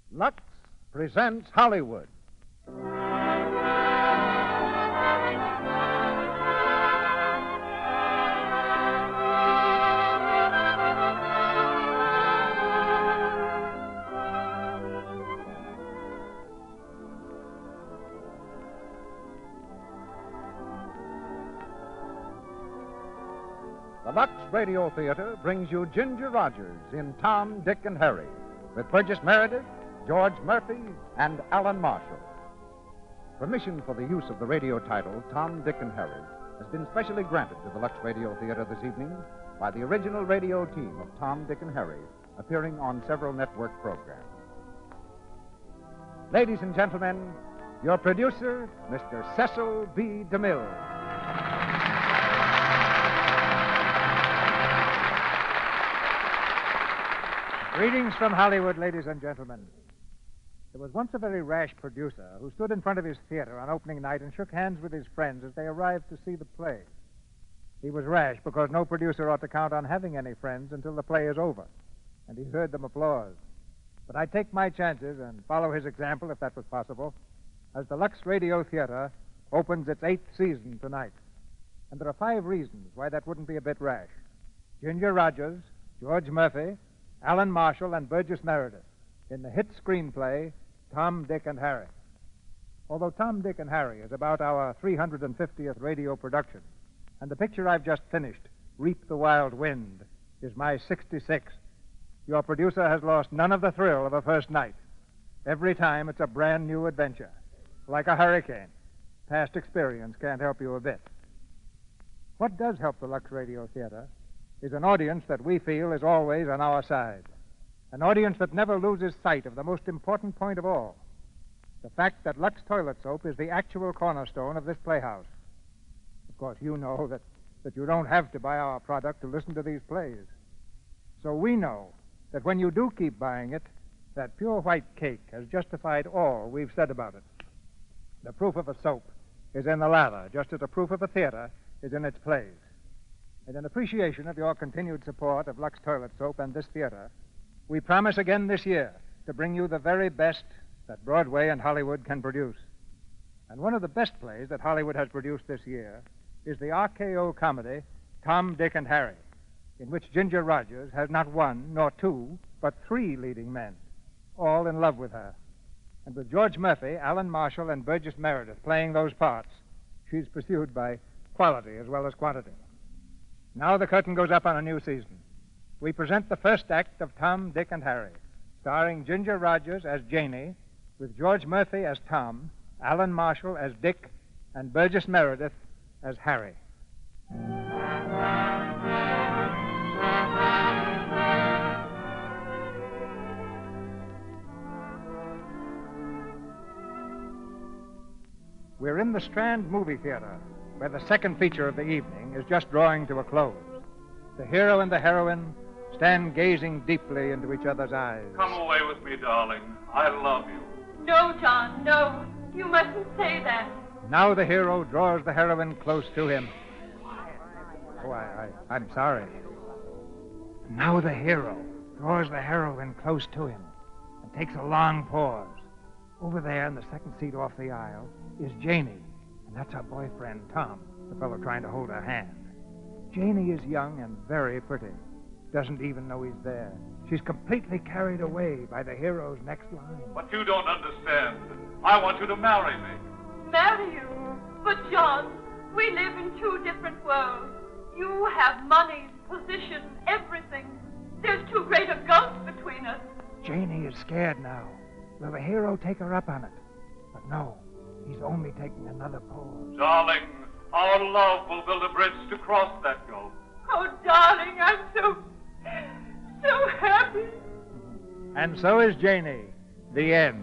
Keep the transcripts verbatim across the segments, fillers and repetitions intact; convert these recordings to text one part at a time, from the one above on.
Lux presents Hollywood. The Lux Radio Theater brings you Ginger Rogers in Tom, Dick, and Harry, with Burgess Meredith, George Murphy, and Alan Marshall. Permission for the use of the radio title, Tom, Dick, and Harry, has been specially granted to the Lux Radio Theater this evening by the original radio team of Tom, Dick, and Harry, appearing on several network programs. Ladies and gentlemen, your producer, Mister Cecil B. DeMille. Greetings from Hollywood, ladies and gentlemen. There was once a very rash producer who stood in front of his theater on opening night and shook hands with his friends as they arrived to see the play. He was rash because no producer ought to count on having any friends until the play is over, and he heard them applause. But I'd take my chances and follow his example, if that was possible, as the Lux Radio Theater opens its eighth season tonight. And there are five reasons why that wouldn't be a bit rash. Ginger Rogers, George Murphy, Alan Marshall, and Burgess Meredith in the hit screenplay, Tom, Dick, and Harry. Although Tom, Dick, and Harry is about our three hundred fiftieth radio production, and the picture I've just finished, Reap the Wild Wind, is my sixty-sixth, your producer has lost none of the thrill of a first night. Every time it's a brand new adventure, like a hurricane. Past experience can't help you a bit. What does help the Lux Radio Theater is an audience that we feel is always on our side. An audience that never loses sight of the most important point of all, the fact that Lux Toilet Soap is the actual cornerstone of this playhouse. Of course, you know that, that you don't have to buy our product to listen to these plays. So we know that when you do keep buying it, that pure white cake has justified all we've said about it. The proof of a soap is in the lather, just as the proof of a theater is in its plays. And in appreciation of your continued support of Lux Toilet Soap and this theater, we promise again this year to bring you the very best that Broadway and Hollywood can produce. And one of the best plays that Hollywood has produced this year is the R K O comedy, Tom, Dick, and Harry, in which Ginger Rogers has not one, nor two, but three leading men, all in love with her. And with George Murphy, Alan Marshall, and Burgess Meredith playing those parts, she's pursued by quality as well as quantity. Now the curtain goes up on a new season. We present the first act of Tom, Dick, and Harry, starring Ginger Rogers as Janie, with George Murphy as Tom, Alan Marshall as Dick, and Burgess Meredith as Harry. We're in the Strand Movie Theater, where the second feature of the evening is just drawing to a close. The hero and the heroine stand gazing deeply into each other's eyes. Come away with me, darling. I love you. No, John, no. You mustn't say that. Now the hero draws the heroine close to him. Oh, I, I, I'm sorry. Now the hero draws the heroine close to him and takes a long pause. Over there in the second seat off the aisle is Janie. And that's her boyfriend, Tom, the fellow trying to hold her hand. Janie is young and very pretty. Doesn't even know he's there. She's completely carried away by the hero's next line. But you don't understand. I want you to marry me. Marry you? But, John, we live in two different worlds. You have money, position, everything. There's too great a gulf between us. Janie is scared now. Will the hero take her up on it? But no. He's only taking another pause. Darling, our love will build a bridge to cross that gulf. Oh, darling, I'm so, so happy. And so is Janie. The end.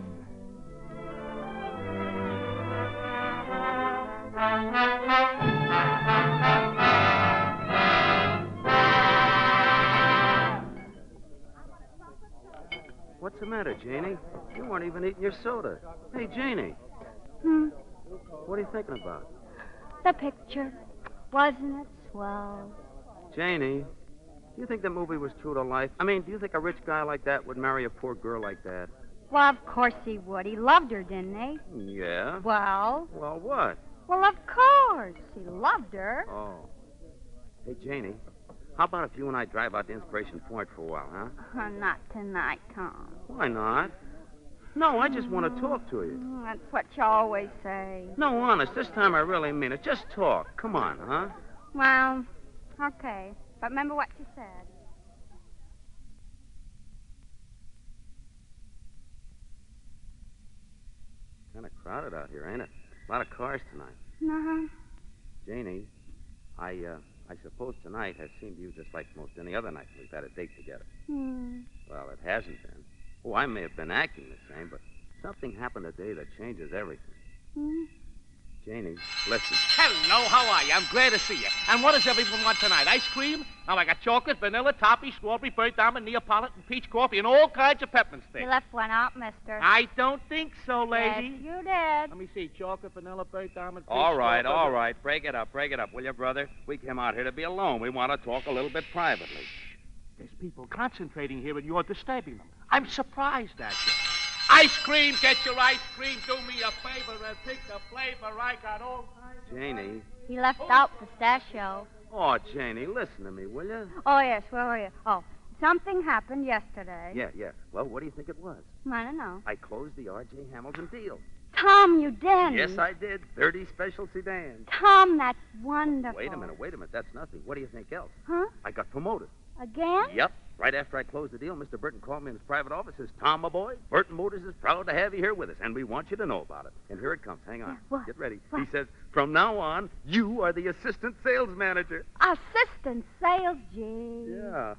What's the matter, Janie? You weren't even eating your soda. Hey, Janie. Hmm. What are you thinking about? The picture. Wasn't it swell? Janie, do you think the movie was true to life? I mean, do you think a rich guy like that would marry a poor girl like that? Well, of course he would. He loved her, didn't he? Yeah. Well, Well, what? well, of course. He loved her. Oh. Hey, Janie, how about if you and I drive out to Inspiration Point for a while, huh? Uh, not tonight, Tom. Why not? No, I just want to talk to you. Mm, That's what you always say. No, honest, this time I really mean it. Just talk. Come on, huh? Well, okay. But remember what you said. Kind of crowded out here, ain't it? A lot of cars tonight. Uh-huh. Janie, I, uh, I suppose tonight has seemed to you just like most any other night we've had a date together. Hmm. Well, it hasn't been. Oh, I may have been acting the same, but something happened today that changes everything. Hmm. Janie, listen. Hello, how are you? I'm glad to see you. And what does everyone want tonight? Ice cream? Now, I got chocolate, vanilla, toffee, strawberry, burnt almond, Neapolitan, peach coffee, and all kinds of peppermint You sticks. left one out, mister. I don't think so, lady. Yes, you did. Let me see. Chocolate, vanilla, burnt almond, peach All right, strawberry. all right. Break it up, break it up, will you, brother? We came out here to be alone. We want to talk a little bit privately. There's people concentrating here, and you're disturbing them. I'm surprised at you. Ice cream, get your ice cream. Do me a favor and pick the flavor. I got all kinds of... Janie. He left out pistachio. Oh, Janie, listen to me, will you? Oh, yes, where were you? Oh, something happened yesterday. Yeah, yeah. Well, what do you think it was? I don't know. I closed the R J Hamilton deal. Tom, you didn't. Yes, I did. thirty special sedans. Tom, that's wonderful. Wait a minute, wait a minute. That's nothing. What do you think else? Huh? I got promoted. Again? Yep. Right after I closed the deal, Mister Burton called me in his private office. Says, Tom, my boy, Burton Motors is proud to have you here with us, and we want you to know about it. And here it comes. Hang on. Yeah, what? Get ready. What? He says, from now on, you are the assistant sales manager. Assistant sales, gee. Yeah.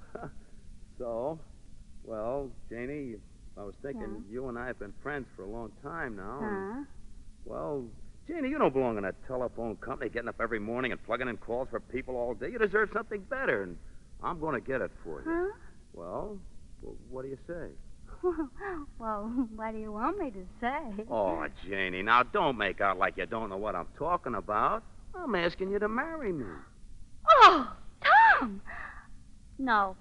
So, well, Janie, I was thinking Yeah. you and I have been friends for a long time now. and, Huh? well, Janie, you don't belong in a telephone company getting up every morning and plugging in calls for people all day. You deserve something better, and I'm going to get it for you. Huh? Well, well, what do you say? Well, what do you want me to say? Oh, Janie, now don't make out like you don't know what I'm talking about. I'm asking you to marry me. Oh, Tom! No.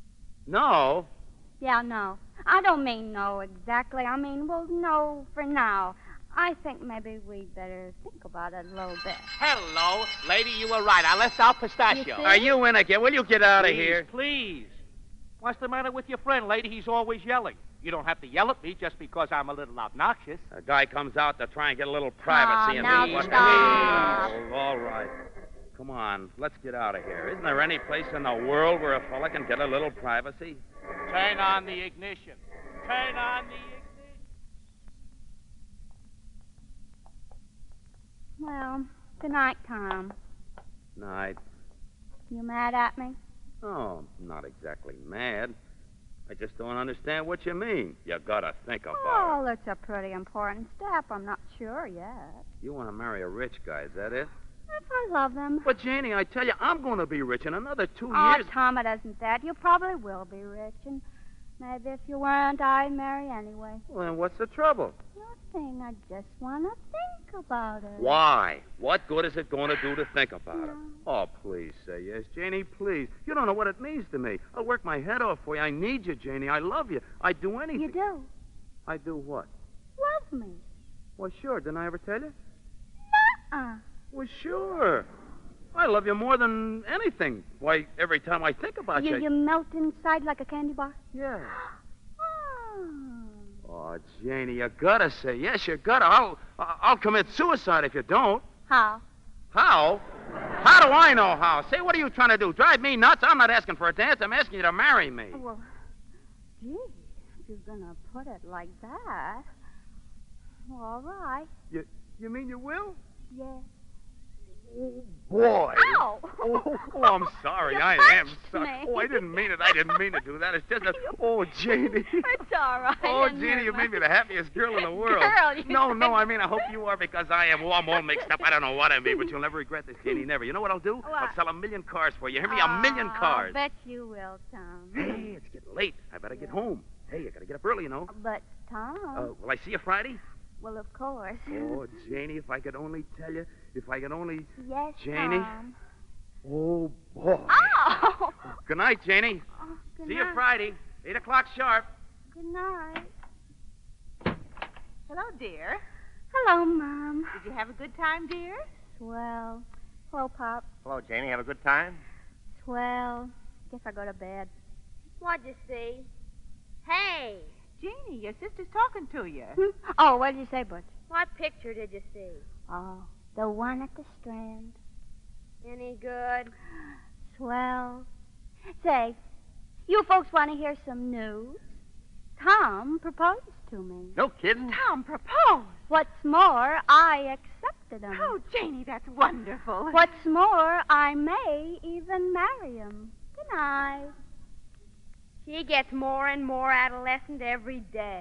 No? Yeah, no. I don't mean no exactly. I mean, well, no for now. I think maybe we'd better think about it a little bit. Hello. Lady, you were right. I left out pistachio. You see? Are you in again? Will you get out of Please, here? please. What's the matter with your friend, lady? He's always yelling. You don't have to yell at me just because I'm a little obnoxious. A guy comes out to try and get a little privacy. Aw, and now he- what- stop. Oh, all right. Come on, let's get out of here. Isn't there any place in the world where a fella can get a little privacy? Turn on the ignition. Turn on the ignition. Well, good night, Tom. Night. You mad at me? Oh, I'm not exactly mad. I just don't understand what you mean. You gotta think about Oh, it's a pretty important step. I'm not sure yet. it. You want to marry a rich guy, is that it? If I love them. But, Janie, I tell you, I'm going to be rich in another two Oh, years. Tom, it isn't that. You probably will be rich, and maybe if you weren't, I'd marry anyway. Well, then what's the trouble? Nothing. I just want to think about it. Why? What good is it going to do to think about it? No. Oh, please say yes, Janie, please. You don't know what it means to me. I'll work my head off for you. I need you, Janie. I love you. I'd do anything. You do? I do what? Love me. Well, sure. Didn't I ever tell you? Uh-uh. Well, sure. I love you more than anything. Why, every time I think about You, you... you melt inside like a candy bar? Yeah. Oh. Oh, Janie, you gotta say yes. You gotta. I'll, I'll commit suicide if you don't. How? How? How do I know how? Say, what are you trying to do? Drive me nuts? I'm not asking for a dance. I'm asking you to marry me. Well, gee, if you're going to put it like that. Well, all right. You, you mean you will? Yeah. Oh, boy. Ow! Oh, oh, I'm sorry. You I am punched sorry. me. Oh, I didn't mean it. I didn't mean to do that. It's just that. Oh, Janie. It's all right. Oh, I didn't Jeannie, hurt you made me my- the happiest girl in the world. Girl, you No, said- no, I mean, I hope you are because I am. Oh, I'm all mixed up. I don't know what I mean, but you'll never regret this, Jeannie, never. You know what I'll do? What? I'll sell a million cars for you. Hear me? A million Oh, cars. I bet you will, Tom. Hey, it's getting late. I better get home. Hey, I gotta get up early, you know. But, Tom, Uh, will I see you Friday? well, of course. Oh, Janie, if I could only tell you, if I could only... Yes, Janie? Tom. Oh, boy. Oh! Good night, Janie. Oh, good See night. you Friday, eight o'clock sharp. Good night. Hello, dear. Hello, Mom. Did you have a good time, dear? Swell. Hello, Pop. Hello, Janie. Have a good time? Swell. Guess I'll go to bed. What'd you see? Hey, Jeannie, your sister's talking to you. Hmm? Oh, what did you say, Butch? what picture did you see? Oh, the one at the Strand. Any good? Swell. Say, you folks want to hear some news? Tom proposed to me. No kidding. Tom proposed. What's more, I accepted him. Oh, Janie, that's wonderful. What's more, I may even marry him. Good night. She gets more and more adolescent every day.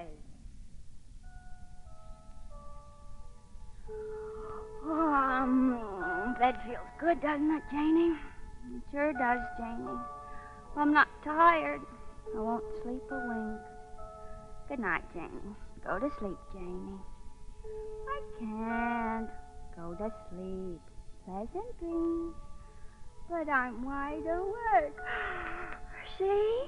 Oh, um, that feels good, doesn't it, Janie? It sure does, Janie. I'm not tired. I won't sleep a wink. Good night, Janie. Go to sleep, Janie. I can't go to sleep. Pleasant dreams. But I'm wide awake. See?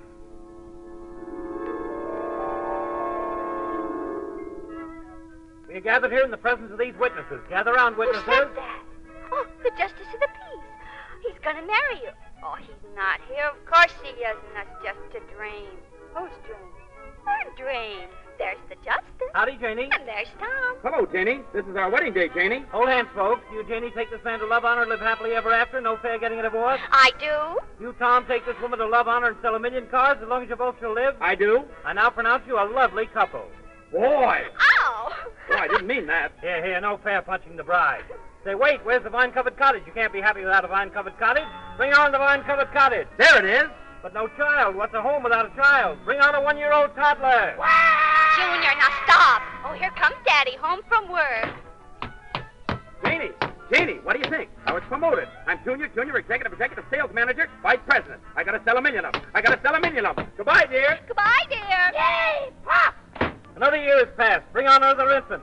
We are gathered here in the presence of these witnesses. Gather round, witnesses. Who said that? Oh, the Justice of the Peace. He's going to marry you. Oh, he's not here. Of course he isn't. That's just a dream. Whose dream? Her dream. There's the Justice. Howdy, Janie. And there's Tom. Hello, Janie. This is our wedding day, Janie. Hold hands, folks. You, Janie, take this man to love, honor, and live happily ever after. No fair getting a divorce. I do. You, Tom, take this woman to love, honor, and sell a million cars as long as you both shall live. I do. I now pronounce you a lovely couple. Boy. Ow! Boy, I didn't mean that. Here, here, no fair punching the bride. Say, wait, where's the vine-covered cottage? You can't be happy without a vine-covered cottage. Bring on the vine-covered cottage. There it is. But no child. What's a home without a child? Bring on a one-year-old toddler. Junior, now stop. Oh, here comes Daddy, home from work. Janie, Janie, what do you think? I was promoted. I'm junior, junior, executive, executive, sales manager, vice president. I gotta sell a million of them. I gotta sell a million of them. Goodbye, dear. Goodbye, dear. Yay! Pop! Another year has passed. Bring on another infant.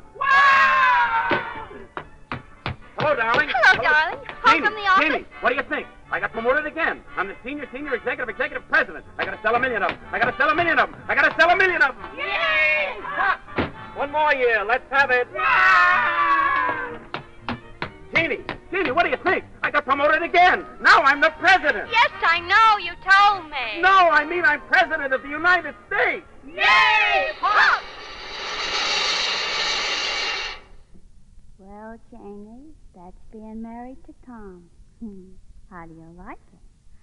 Hello, darling. Hello, darling. Home Janie, from the office. Janie, what do you think? I got promoted again. I'm the senior, senior executive, executive president. I gotta sell a million of them. I gotta sell a million of them. I gotta sell a million of them. Yay! One more year. Let's have it. Janie, Janie, what do you think? I got promoted again. Now I'm the president. Yes, I know. You told me. No, I mean I'm president of the United States. Yay! Pop! Well, Janie, that's being married to Tom. Hmm. How do you like it?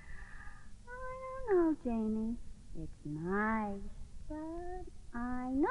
I don't know, Janie. It's nice, but I don't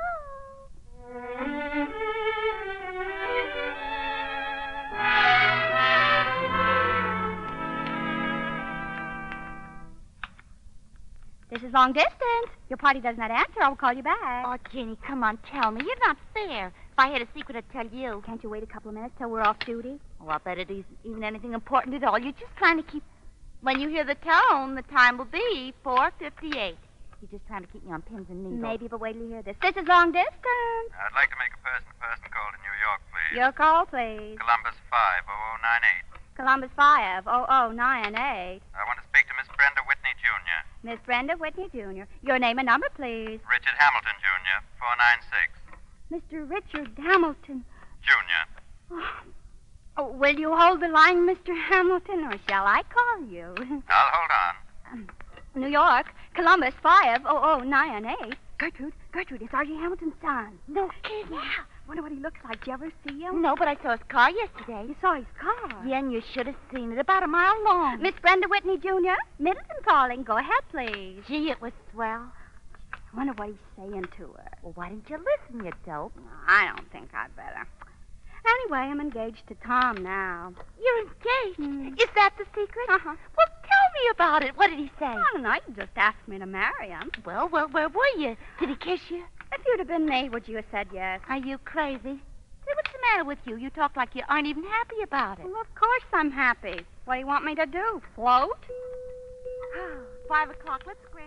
know. This is long distance. Your party does not answer. I'll call you back. Oh, Jenny, come on, tell me. You're not fair. If I had a secret, I'd tell you. Can't you wait a couple of minutes till we're off duty? Oh, I bet it isn't even anything important at all. You're just trying to keep... When you hear the tone, the time will be four fifty-eight. You're just trying to keep me on pins and needles. Maybe, but wait till you hear this. This is long distance. I'd like to make a person-to-person call to New York, please. Your call, please. Columbus five oh oh nine eight. Columbus five oh oh nine eight. I want to speak to Miss Brenda Whitney, Junior Miss Brenda Whitney, Junior Your name and number, please. Richard Hamilton, Junior four nine six. Mister Richard Hamilton. Junior. Oh. Oh, will you hold the line, Mister Hamilton, or shall I call you? I'll hold on. Um, New York, Columbus five oh oh nine eight. Gertrude, Gertrude, it's Archie Hamilton's son. No kidding. Yeah. Wonder what he looks like. Did you ever see him? No, but I saw his car yesterday. You saw his car? Yeah, and you should have seen it. About a mile long. Miss Brenda Whitney, Junior Middleton calling. Go ahead, please. Gee, it was swell. I wonder what he's saying to her. Well, why didn't you listen, you dope? No, I don't think I'd better. Anyway, I'm engaged to Tom now. You're engaged? Mm. Is that the secret? Uh-huh. Well, tell me about it. What did he say? I don't know. He just asked me to marry him. Well, well, where were you? Did he kiss you? If you'd have been me, would you have said yes? Are you crazy? Say, what's the matter with you? You talk like you aren't even happy about it. Well, of course I'm happy. What do you want me to do? Float? Five o'clock. Let's scram.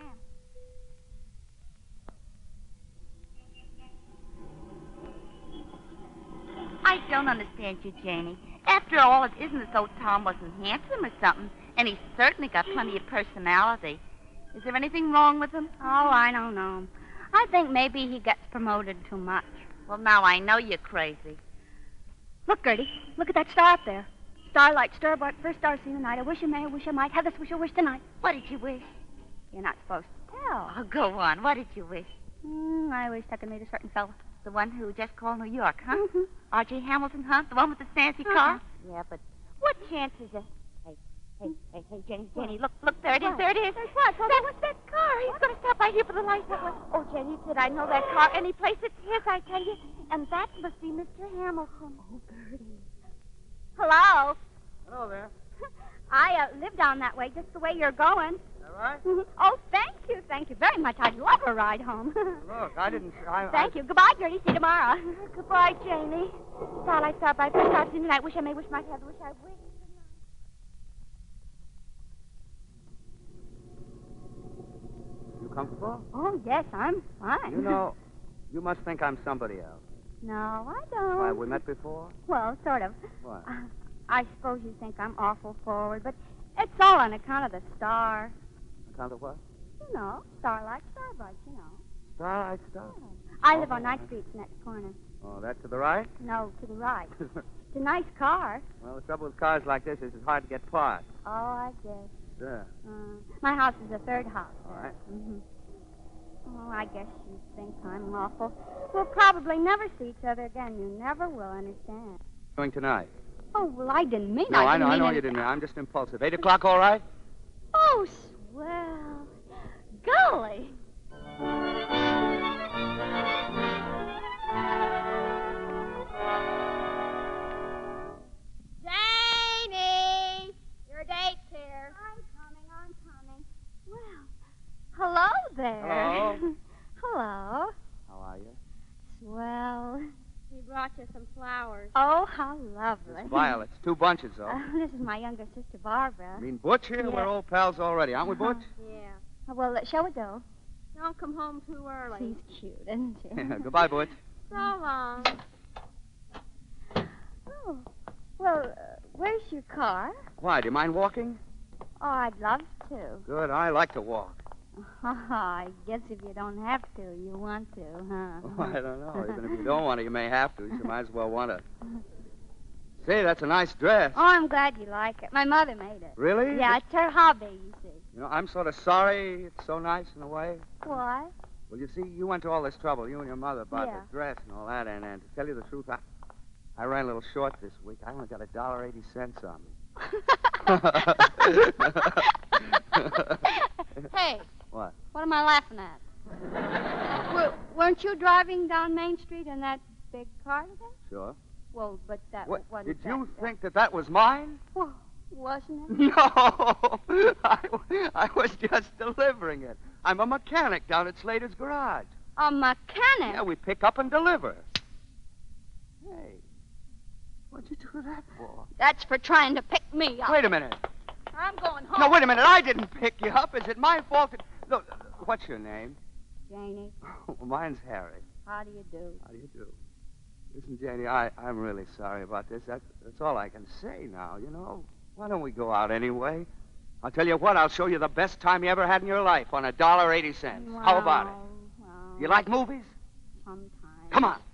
I don't understand you, Janie. After all, it isn't as though Tom wasn't handsome or something, and he's certainly got plenty of personality. Is there anything wrong with him? Oh, I don't know. I think maybe he gets promoted too much. Well, now I know you're crazy. Look, Gertie, look at that star up there. Starlight, starbright, first star seen tonight. I wish I may, I wish I might. Have this wish I wish tonight. What did you wish? You're not supposed to tell. Oh, go on. What did you wish? Mm, I wished I could meet a certain fella. The one who just called New York, huh? Mm-hmm. R J Hamilton, huh? The one with the fancy Uh-huh. car? Yeah, but what chance is there? Hey, hey, hey, hey, Jenny, Jenny, look, look, there it is, there it is. There's what? That, what's that car? He's going to stop right here for the light. What, what? Oh, Jenny, did I know that car? Any place it's his, I tell you. And that must be Mister Hamilton. Oh, Gertie. Hello. Hello there. I uh, live down that way, just the way you're going. Is that right? Oh, thank you, thank you very much. I'd love a ride home. Look, I didn't... I, Thank you. Goodbye, Gertie. See you tomorrow. Goodbye, Janie. Starlight stop by first stop seen tonight. Wish I may, wish might have, wish I wish. You comfortable? Oh, yes, I'm fine. You know, you must think I'm somebody else. No, I don't. Why, we met before? Well, sort of. What? Uh, I suppose you think I'm awful forward, but it's all on account of the star. Account of what? You know, starlight, starbright, you know. Starlight Star. I live on Ninth Street, next corner. Oh, that to the right? No, to the right. It's a nice car. Well, the trouble with cars like this is it's hard to get parts. Oh, I guess. Sure. Uh, my house is the third house. All right. Mm-hmm. Oh, I guess you think I'm awful. We'll probably never see each other again. You never will understand. Going tonight? Oh, well, I didn't mean No, I I didn't know, I mean know it. you didn't mean. I'm just impulsive. Eight o'clock, all right? Oh, swell. Golly. Janie! Your date's here. I'm coming, I'm coming. Well, hello there. Hello. Hello. How are you? Swell. We brought you some flowers. Oh, how lovely. It's violets. Two bunches, though. Uh, this is my younger sister, Barbara. I mean, Butch here? Yeah. We're old pals already, aren't we, Butch? Yeah. Oh, well, uh, shall we go? Don't come home too early. She's cute, isn't she? Goodbye, Butch. So long. Oh, well, uh, where's your car? Why, do you mind walking? Oh, I'd love to. Good, I like to walk. I guess if you don't have to, you want to, huh? Oh, I don't know. Even if you don't want to, you may have to. You might as well want to. Say, that's a nice dress. Oh, I'm glad you like it. My mother made it. Really? Yeah, it's her hobby, you see. You know, I'm sort of sorry it's so nice in a way. Why? Well, you see, you went to all this trouble, you and your mother, about Yeah. the dress and all that, and, and to tell you the truth, I, I ran a little short this week. I only got a dollar eighty cents on me. Hey. What? What am I laughing at? Were, weren't you driving down Main Street in that big car today? Sure. Well, but that What? wasn't Did you that, think that that was mine? Well, wasn't it? No, I, I was just delivering it. I'm a mechanic down at Slater's garage. A mechanic? Yeah, we pick up and deliver. Hey, what'd you do that for? That's for trying to pick me up. Wait a minute. I'm going home. No, wait a minute. I didn't pick you up. Is it my fault? That... Look, what's your name? Janie, Well, mine's Harry. how do you do? How do you do? Listen, Janie, I, I'm really sorry about this. That's, that's all I can say now, you know. Why don't we go out anyway? I'll tell you what, I'll show you the best time you ever had in your life on a dollar eighty cents. How about it? Well, You like movies? sometimes. Come on.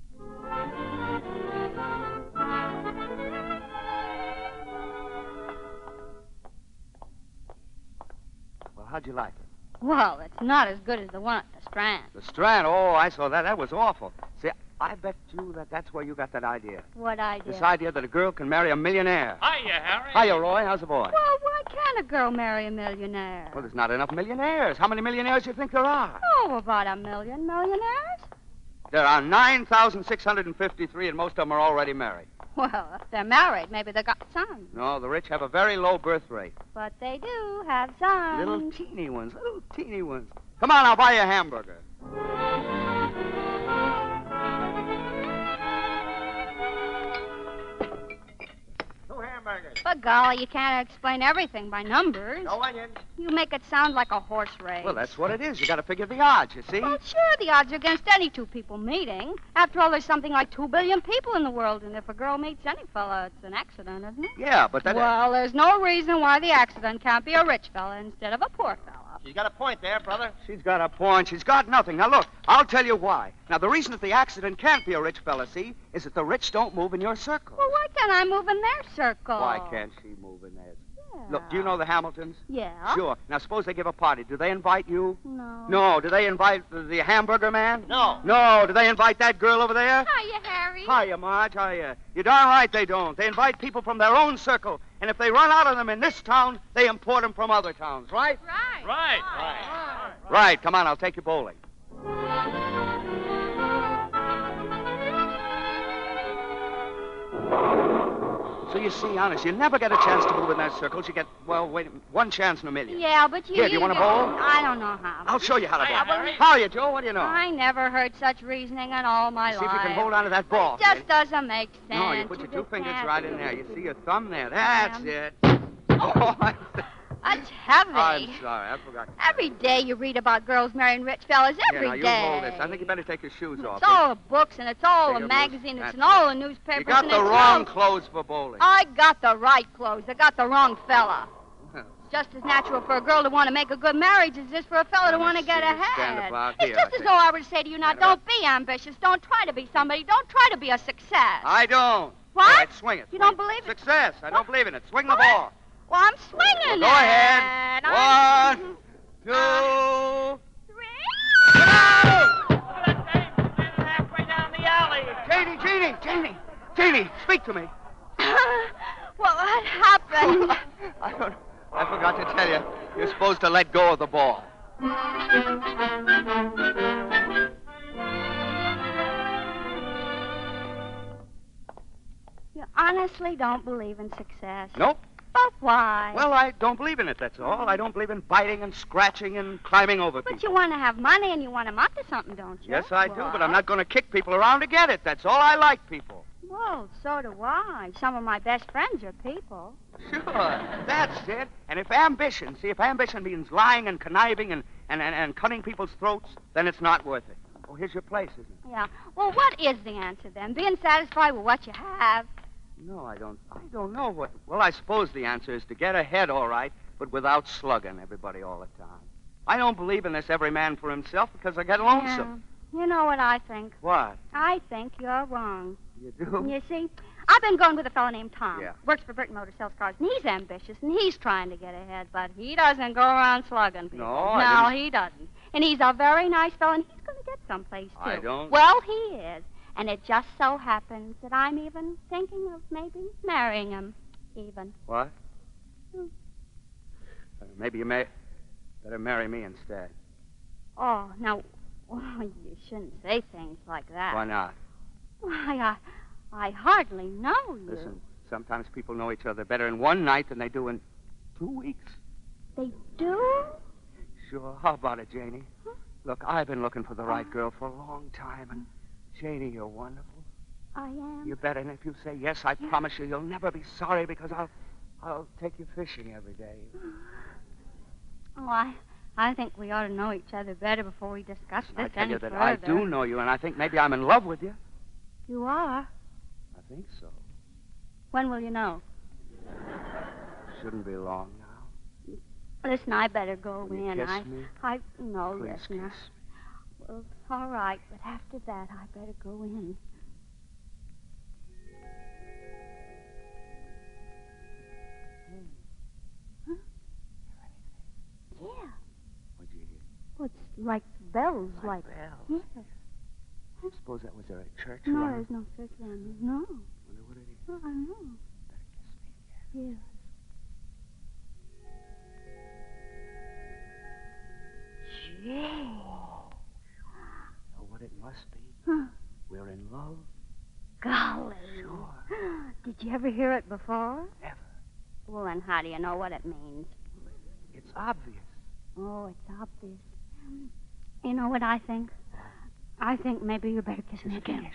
Well, how'd you like it? Well, it's not as good as the one at the Strand. The Strand, oh, I saw that. That was awful. See, I bet you that that's where you got that idea. What idea? This idea that a girl can marry a millionaire. Hiya, Harry. Hiya, Roy. How's the boy? Well, why can't a girl marry a millionaire? Well, there's not enough millionaires. How many millionaires do you think there are? Oh, about a million millionaires. There are nine thousand six hundred fifty-three, and most of them are already married. Well, if they're married, maybe they got sons. No, the rich have a very low birth rate. But they do have sons. Little teeny ones, little teeny ones. Come on, I'll buy you a hamburger. Two hamburgers. But golly, you can't explain everything by numbers. No onions. You make it sound like a horse race. Well, that's what it is. You got to figure the odds, you see? Well, sure, the odds are against any two people meeting. After all, there's something like two billion people in the world, and if a girl meets any fella, it's an accident, isn't it? Yeah, but that... Well, there's no reason why the accident can't be a rich fella instead of a poor fella. She's got a point there, brother. She's got a point. She's got nothing. Now, look, I'll tell you why. Now, the reason that the accident can't be a rich fella, see, is that the rich don't move in your circle. Well, why can't I move in their circle? Why can't she move in theirs? Yeah. Look, do you know the Hamiltons? Yeah. Sure. Now, suppose they give a party. Do they invite you? No. No. Do they invite the, the hamburger man? No. No. Do they invite that girl over there? Hiya, Harry. Hiya, Marge. Hiya. You're darn right they don't. They invite people from their own circle. And if they run out of them in this town, they import them from other towns, right? Right. Right, right. Right. Come on, I'll take you bowling. So you see, honest, you never get a chance to move in that circles. You get, well, wait, a minute, one chance in a million. Yeah, but you... Here, do you want to bowl? I don't know how. I'll show you how to Hiya, bowl. Harry. How are you, Joe? What do you know? I never heard such reasoning in all my See life. if you can hold on to that ball. It just kid. doesn't make sense. No, you put your two just fingers can't. right in there. You see your thumb there. That's Yeah. it. Oh, I'm, That's heavy. I'm sorry. I forgot. Every day you read about girls marrying rich fellas. Yeah, Every now you day. hold this. I think you better take your shoes off. It's all the books, and it's all Take the your magazines, boots. and That's all it. the newspapers. You got and the it's wrong all- clothes for bowling. I got the right clothes. I got the wrong fella. It's just as natural for a girl to want to make a good marriage as it is for a fella to Let me want to see get you ahead. stand about It's here, just I as think. though I were to say to you, now, Stand don't be ambitious. Don't try to be somebody. Don't try to be a success. I don't. What? All right, swing it. You swing don't it. believe it? Success. I don't believe in it. Swing the What? ball. Well, I'm swinging Well, go it. ahead. I'm- One, two. Three. Halfway down the alley. Janie, Janie, Janie, Janie, speak to me. Well, what happened? I don't. I forgot to tell you. You're supposed to let go of the ball. You honestly don't believe in success. Nope. But why? Well, I don't believe in it, that's all. I don't believe in biting and scratching and climbing over But people. you want to have money and you want to amount to something, don't you? Yes, I do, but I'm What? not going to kick people around to get it. That's all. I like people. Well, so do I. Some of my best friends are people. Sure, that's it. And if ambition, see, if ambition means lying and conniving and, and, and, and cutting people's throats, then it's not worth it. Oh, here's your place, isn't it? Yeah. Well, what is the answer then? Being satisfied with what you have. No, I don't. I don't know what. Well, I suppose the answer is to get ahead, all right, but without slugging everybody all the time. I don't believe in this every man for himself because I get lonesome. Yeah. You know what I think? What? I think you're wrong. You do? You see, I've been going with a fellow named Tom. Yeah. Works for Burton Motors, sells cars, and he's ambitious, and he's trying to get ahead, but he doesn't go around slugging people. No, I No, didn't- he doesn't. And he's a very nice fellow, and he's going to get someplace, too. I don't- Well, he is. And it just so happens that I'm even thinking of maybe marrying him, even. What? Hmm. Uh, maybe you may better marry me instead. Oh, now, oh, you shouldn't say things like that. Why not? Why, I, I hardly know you. Listen, sometimes people know each other better in one night than they do in two weeks. They do? Sure. How about it, Janie? Look, I've been looking for the right girl for a long time, and Janie, you're wonderful. I am. You bet, and if you say yes, I promise you, you'll never be sorry because I'll, I'll take you fishing every day. Oh, I, I think we ought to know each other better before we discuss this I tell any you that further. I do know you, and I think maybe I'm in love with you. You are? I think so. When will you know? Shouldn't be long now. Listen, I better go Will you in. kiss I, me? I, no, Please yes, now. kiss Well, all right, but after that, I better go in. Huh? Yeah. What'd you hear? Well, it's like bells, like. bells? Yeah. I suppose that was there a church No, around? there's no church around here. No. Wonder what it is. No, I know. Better kiss me again. Yeah. Gee. Know what it must be? Huh. We're in love. Golly. Sure. Did you ever hear it before? Never. Well, then how do you know what it means? It's obvious. Oh, it's obvious. You know what I think? I think maybe you better kiss me again.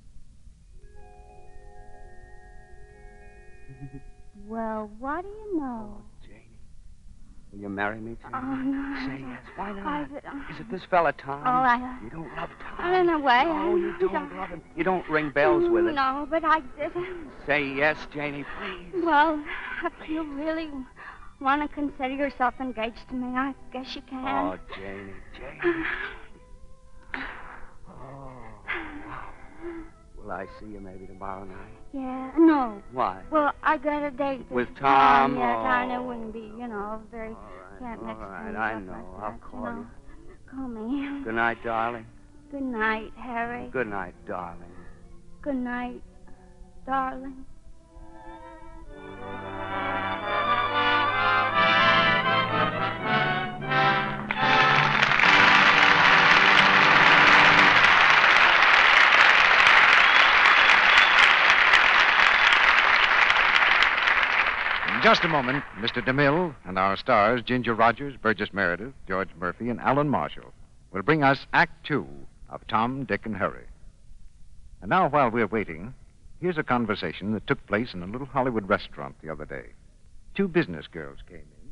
Well, what do you know? Janie, will you marry me, Janie? Oh, no. Say yes. Why not? I, Is it this fella, Tom? Oh, I... You don't love Tom. I, in a way. No, you don't love him. You don't ring bells with it. No, but I did. Say yes, Janie, please. Well, if you really... Want to consider yourself engaged to me? I guess you can. Oh, Janie, Janie. Oh, will I see you maybe tomorrow night? Yeah, no. Why? Well, I got a date. With this Tom? time. Yeah, Oh. kind of wouldn't be, you know, very can't mix All right, things I up know. like I'll that, call you. Know. you. Call me. Good night, darling. Good night, Harry. Good night, darling. Good night, darling. In just a moment, Mister DeMille and our stars, Ginger Rogers, Burgess Meredith, George Murphy, and Alan Marshall, will bring us Act Two of Tom, Dick, and Harry. And now, while we're waiting, here's a conversation that took place in a little Hollywood restaurant the other day. Two business girls came in.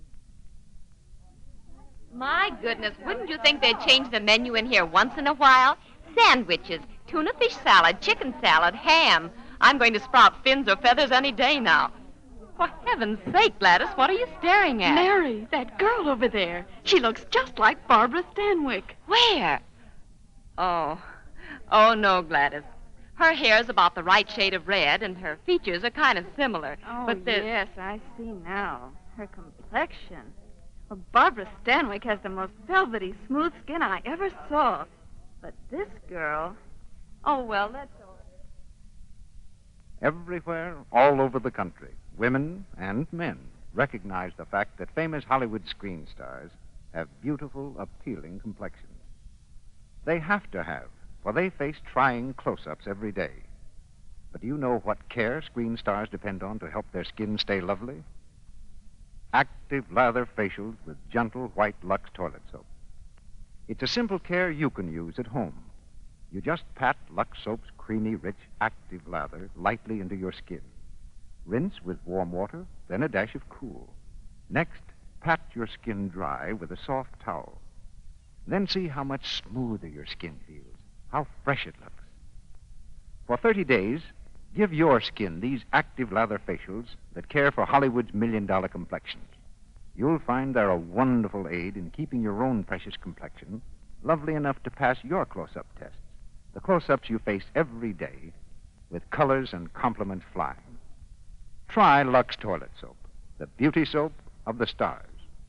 My goodness, wouldn't you think they'd change the menu in here once in a while? Sandwiches, tuna fish salad, chicken salad, ham. I'm going to sprout fins or feathers any day now. For heaven's sake, Gladys, what are you staring at? Mary, that girl over there. She looks just like Barbara Stanwyck. Where? Oh. Oh, no, Gladys. Her hair's about the right shade of red, and her features are kind of similar. Oh, but there's... yes, I see now. Her complexion. Well, Barbara Stanwyck has the most velvety, smooth skin I ever saw. But this girl... Oh, well, that's all. Everywhere, all over the country, women and men recognize the fact that famous Hollywood screen stars have beautiful, appealing complexions. They have to have, for they face trying close-ups every day. But do you know what care screen stars depend on to help their skin stay lovely? Active lather facials with gentle white Lux toilet soap. It's a simple care you can use at home. You just pat Lux Soap's creamy, rich, active lather lightly into your skin. Rinse with warm water, then a dash of cool. Next, pat your skin dry with a soft towel. Then see how much smoother your skin feels, how fresh it looks. For thirty days, give your skin these active lather facials that care for Hollywood's million-dollar complexions. You'll find they're a wonderful aid in keeping your own precious complexion lovely enough to pass your close-up tests, the close-ups you face every day with colors and compliments flying. Try Lux Toilet Soap, the beauty soap of the stars.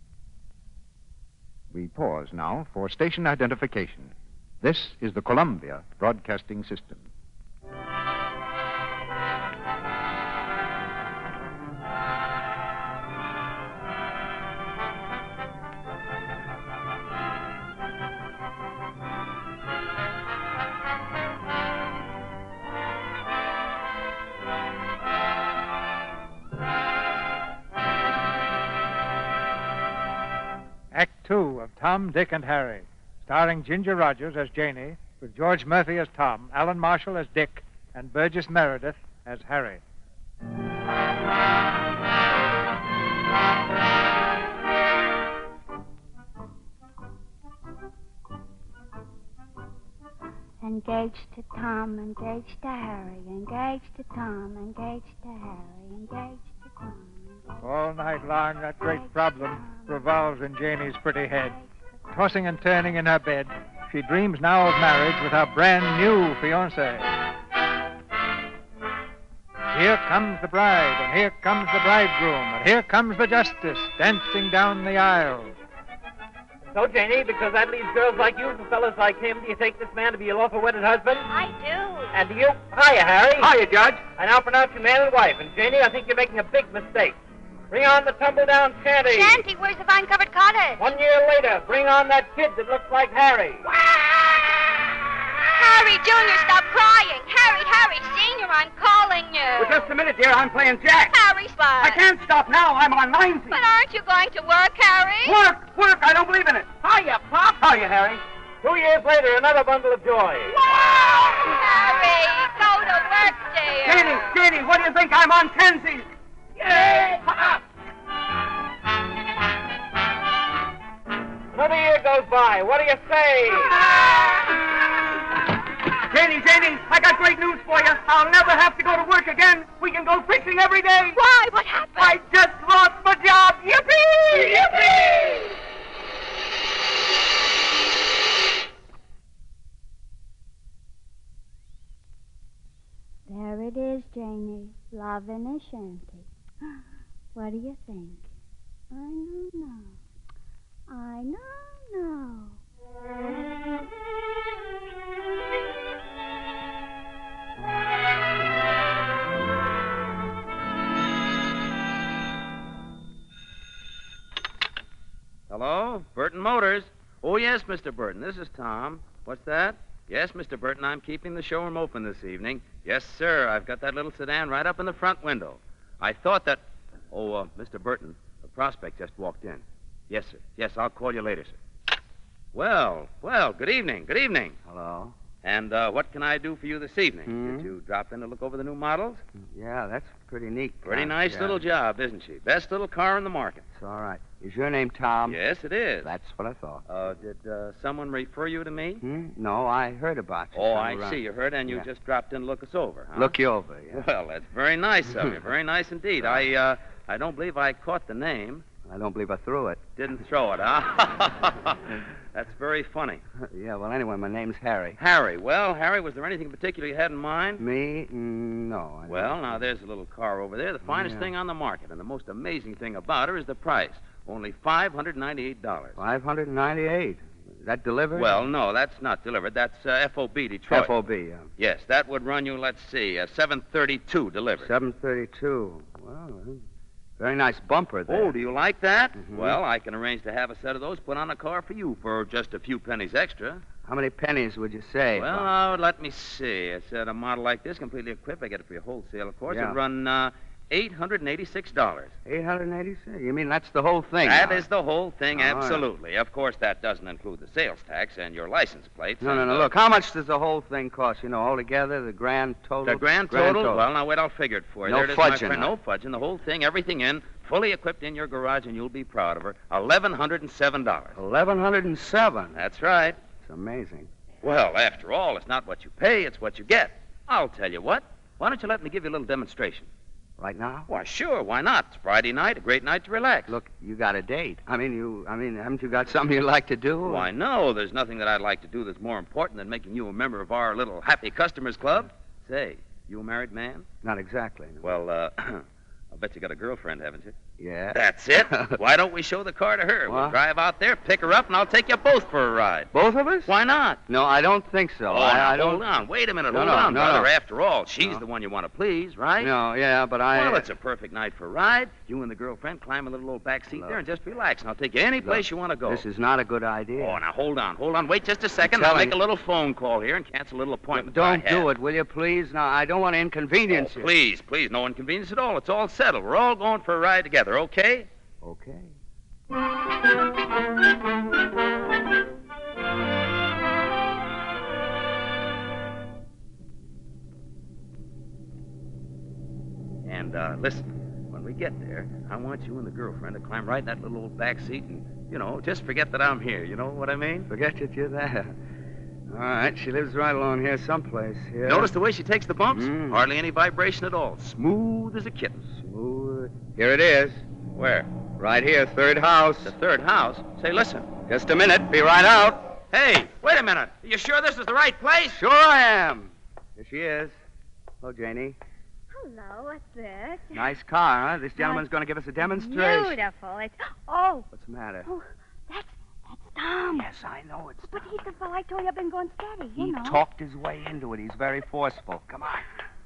We pause now for station identification. This is the Columbia Broadcasting System. Act Two of Tom, Dick, and Harry, starring Ginger Rogers as Janie, with George Murphy as Tom, Alan Marshall as Dick, and Burgess Meredith as Harry. Engaged to Tom, engaged to Harry, engaged to Tom, engaged to Harry, engaged to Tom. All night long, that great problem revolves in Janie's pretty head. Tossing and turning in her bed, she dreams now of marriage with her brand new fiancé. Here comes the bride, and here comes the bridegroom, and here comes the justice dancing down the aisle. So, Janie, because that leaves girls like you for fellas like him, do you take this man to be your lawful wedded husband? I do. And do you? Hiya, Harry. Hiya, Judge. I now pronounce you man and wife. And, Janie, I think you're making a big mistake. Bring on the tumble-down shanty. Shanty, where's the vine-covered cottage? One year later, bring on that kid that looks like Harry. Harry Junior, stop crying. Harry, Harry Senior, I'm calling you. Well, just a minute, dear. I'm playing Jack. Harry, spot. I can't stop now. I'm on ninety. But aren't you going to work, Harry? Work, work. I don't believe in it. Hiya, Pop. Hiya, Harry. Two years later, another bundle of joy. Harry, go to work, dear. Janie, Janie, what do you think? I'm on tensies. Yay, Pop. Another year goes by. What do you say? Janie, Janie, I got great news for you. I'll never have to go to work again. We can go fishing every day. Why? What happened? I just lost my job. Yippee! Yippee! There it is, Janie. Love in a shanty. What do you think? I don't know. I don't know. Hello? Burton Motors. Oh, yes, Mister Burton. This is Tom. What's that? Yes, Mister Burton, I'm keeping the showroom open this evening. Yes, sir. I've got that little sedan right up in the front window. I thought that... Oh, uh, Mister Burton, a prospect just walked in. Yes, sir. Yes, I'll call you later, sir. Well, well, good evening. Good evening. Hello? And uh, what can I do for you this evening? Hmm? Did you drop in to look over the new models? Yeah, that's pretty neat. Pretty Tom. nice Yeah. little job, isn't she? Best little car in the market. It's all right. Is your name Tom? Yes, it is. That's what I thought. Uh, did uh, someone refer you to me? Hmm? No, I heard about you. Oh, Come I around. see. You heard, and you Yeah. just dropped in to look us over, huh? Look you over, yeah. Well, that's very nice of you. Very nice indeed. I, uh, I don't believe I caught the name. I don't believe I threw it. Didn't throw it, huh? That's very funny. Yeah, well, anyway, my name's Harry. Harry. Well, Harry, was there anything in particular you had in mind? Me? Mm, no. I Well, now, there's a little car over there, the finest Yeah. thing on the market. And the most amazing thing about her is the price. Only five hundred ninety-eight dollars. five hundred ninety-eight. Is that delivered? Well, no, that's not delivered. That's uh, F O B, Detroit. F O B, yeah. Yes, that would run you, let's see, uh, seven thirty-two delivered. seven thirty-two. Well, very nice bumper there. Oh, do you like that? Mhm. Well, I can arrange to have a set of those put on a car for you for just a few pennies extra. How many pennies would you save? Well, now, let me see. I said a model like this, completely equipped, I get it for your wholesale, of course, Yeah. would run uh, eight hundred eighty-six dollars. eight hundred eighty-six. You mean that's the whole thing? That now? is the whole thing, All right. absolutely. Of course, that doesn't include the sales tax and your license plates. No, no, and, no. uh, Look, how much does the whole thing cost? You know, altogether, the grand total? The grand total? Well, now, wait, I'll figure it for you. No there it is, my fudging, friend. huh? No fudging. The whole thing, everything in, fully equipped in your garage, and you'll be proud of her. eleven hundred seven dollars. eleven hundred seven. That's right. It's amazing. Well, after all, it's not what you pay, it's what you get. I'll tell you what. Why don't you let me give you a little demonstration? Right now? Why, sure. Why not? It's Friday night, a great night to relax. Look, you got a date. I mean, you. I mean, haven't you got something you'd like to do? Why, no. There's nothing that I'd like to do that's more important than making you a member of our little Happy Customers Club. Say, you a married man? Not exactly. No. Well, uh, I'll bet you got a girlfriend, haven't you? Yeah. That's it. Why don't we show the car to her? We'll What? drive out there, pick her up, and I'll take you both for a ride. Both of us? Why not? No, I don't think so. Oh, I, now, I don't. hold on. Wait a minute. No, hold no, on, no, brother. no. After all, she's No. the one you want to please, right? No, yeah, but I. Well, it's a perfect night for a ride. You and the girlfriend climb a little old back seat Look. there and just relax, and I'll take you any place Look, you want to go. This is not a good idea. Oh, now hold on, hold on. Wait just a second. I'm I'll telling make a you. little phone call here and cancel a little appointment. Don't I have. do it, will you, please? Now, I don't want to inconvenience Oh, you. please, please, no inconvenience at all. It's all settled. We're all going for a ride together, okay? Okay. And uh, listen, when we get there, I want you and the girlfriend to climb right in that little old back seat and, you know, just forget that I'm here. You know what I mean? Forget that you're there. All right, she lives right along here someplace. Here. Notice the way she takes the bumps? Mm. Hardly any vibration at all. Smooth as a kitten. Smooth. Here it is. Where? Right here, third house. The third house? Say, listen. Just a minute. Be right out. Hey, wait a minute. Are you sure this is the right place? Sure I am. Here she is. Hello, Janie. Hello, what's this? Nice car, huh? This gentleman's going to give us a demonstration. Beautiful. It's oh, What's the matter? oh, that's that's Tom. Yes, I know it's But he's the fellow I told you I've been going steady. You He know. talked his way into it. He's very forceful. Come on.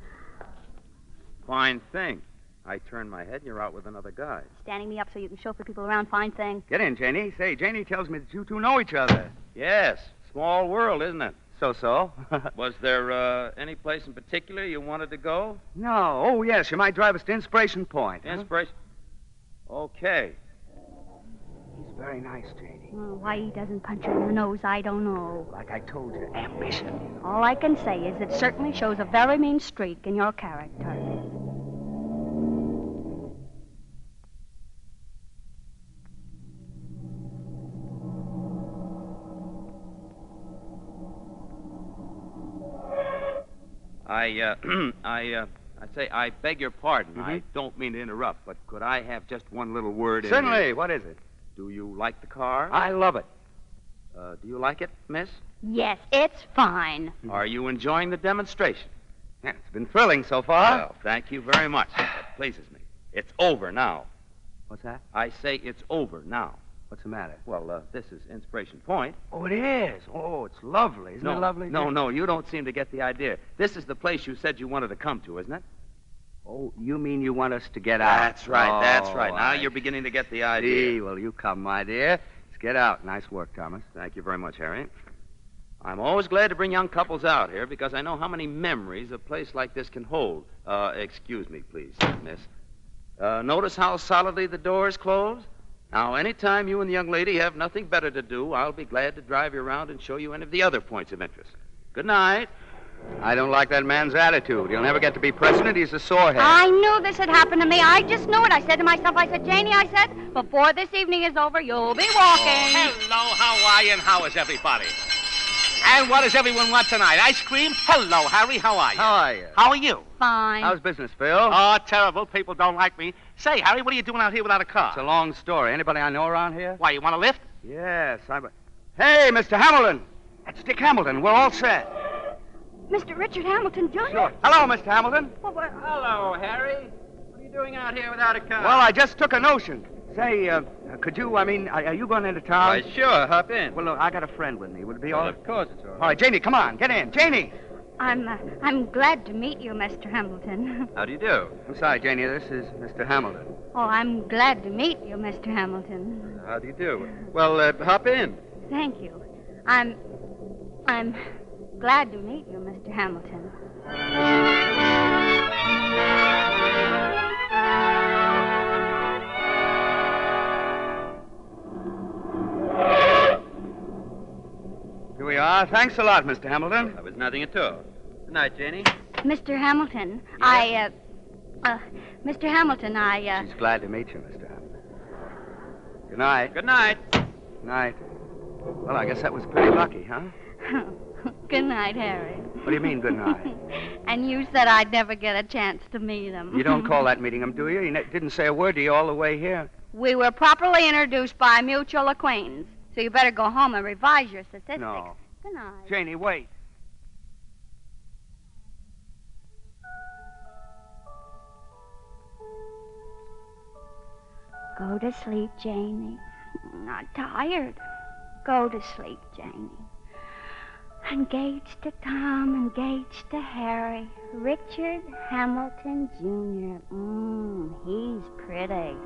Fine thing. I turn my head and you're out with another guy. Standing me up so you can chauffeur people around. Fine thing. Get in, Janie. Say, Janie tells me that you two know each other. Yes. Small world, isn't it? So-so. Was there uh, any place in particular you wanted to go? No. Oh, yes. You might drive us to Inspiration Point. huh? Inspiration? Okay. He's very nice, Janie. Oh, why he doesn't punch her in the nose, I don't know. Like I told you, ambition. All I can say is it certainly shows a very mean streak in your character. I, uh, I, uh, I say, I beg your pardon. Mm-hmm. I don't mean to interrupt, but could I have just one little word in Certainly. here? What is it? Do you like the car? I love it. Uh, do you like it, miss? Yes, it's fine. Are you enjoying the demonstration? Yeah, it's been thrilling so far. Well, thank you very much. That pleases me. It's over now. What's that? I say it's over now. What's the matter? Well, uh, this is Inspiration Point. Oh, it is. Oh, it's lovely. Isn't no, it lovely? No, no, you don't seem to get the idea. This is the place you said you wanted to come to, isn't it? Oh, you mean you want us to get out? That's right, that's Oh, right. Now I you're beginning to get the idea. see. Well, you come, my dear. Let's get out. Nice work, Thomas. Thank you very much, Harry. I'm always glad to bring young couples out here because I know how many memories a place like this can hold. Uh, excuse me, please, miss. Uh, notice how solidly the door is closed? Now, anytime you and the young lady have nothing better to do, I'll be glad to drive you around and show you any of the other points of interest. Good night. I don't like that man's attitude. He'll never get to be president. He's a sorehead. I knew this had happened to me. I just knew it. I said to myself, I said, Janie, I said, before this evening is over, you'll be walking. Hello, how are you, and how is everybody? And what does everyone want tonight? Ice cream? Hello, Harry, how are you? How are you? How are you? Fine. How's business, Phil? Oh, terrible. People don't like me. Say, Harry, what are you doing out here without a car? It's a long story. Anybody I know around here? Why, you want a lift? Yes, I'm... Hey, Mister Hamilton. That's Dick Hamilton. We're all set. Mister Richard Hamilton, Junior Sure. Hello, Mister Hamilton. Well, well, Hello, Harry. What are you doing out here without a car? Well, I just took a notion. Say, uh, could you, I mean, are, are you going into town? Why, sure, hop in. Well, look, I got a friend with me. Would it be all Well, right? of course it's all right. All right, Janie, come on. Get in. Janie. I'm, uh, I'm glad to meet you, Mister Hamilton. How do you do? I'm sorry, Janie. This is Mister Hamilton. Oh, I'm glad to meet you, Mister Hamilton. How do you do? Well, uh, hop in. Thank you. I'm, I'm glad to meet you, Mister Hamilton. Here we are. Thanks a lot, Mister Hamilton. That was nothing at all. Good night, Janie. Mister Hamilton, I, uh, uh, Mister Hamilton, I, uh... She's glad to meet you, Mister Hamilton. Good night. Good night. Good night. Well, I guess that was pretty lucky, huh? Good night, Harry. What do you mean, good night? And you said I'd never get a chance to meet him. You don't call that meeting him, do you? He ne- didn't say a word to you all the way here. We were properly introduced by a mutual acquaintance, so you better go home and revise your statistics. No. Good night. Janie, wait. Go to sleep, Janie. Not tired. Go to sleep, Janie. Engaged to Tom, engaged to Harry. Richard Hamilton, Junior Mmm, he's pretty.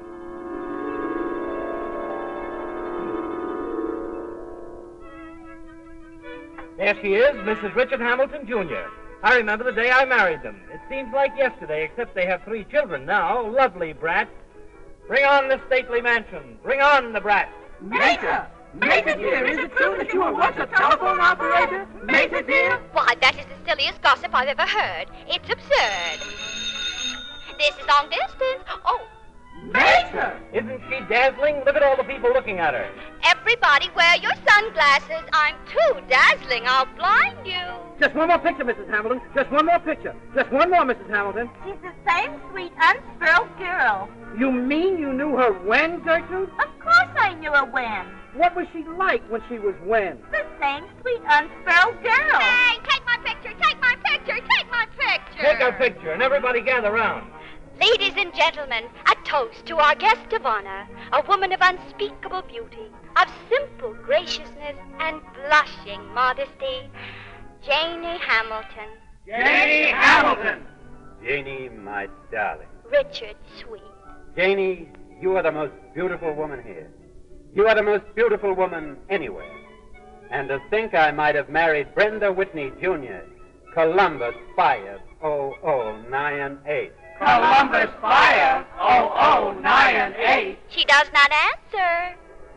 There she is, Missus Richard Hamilton, Junior I remember the day I married them. It seems like yesterday, except they have three children now. Lovely brats. Bring on the stately mansion. Bring on the brats. Major! Major, dear, is it true that you were once a telephone operator? Major, dear? Why, that is the silliest gossip I've ever heard. It's absurd. This is long distance. Oh, Major! Isn't she dazzling? Look at all the people looking at her. everybody wear your sunglasses. I'm too dazzling. I'll blind you. Just one more picture, Missus Hamilton. Just one more picture. Just one more, Missus Hamilton. She's the same sweet, unspoiled girl. You mean you knew her when, Gertrude? Of course I knew her when. What was she like when she was when? The same sweet, unspoiled girl. Hey, take my picture. Take my picture. Take my picture. Take our picture, and everybody gather round. Ladies and gentlemen, a toast to our guest of honor, a woman of unspeakable beauty, of simple graciousness and blushing modesty, Janie Hamilton. Janie Hamilton! Janie, my darling. Richard Sweet. Janie, you are the most beautiful woman here. You are the most beautiful woman anywhere. And to think I might have married Brenda Whitney, Junior, Columbus Fire oh oh nine eight. Columbus Fire oh oh nine eight. She does not answer.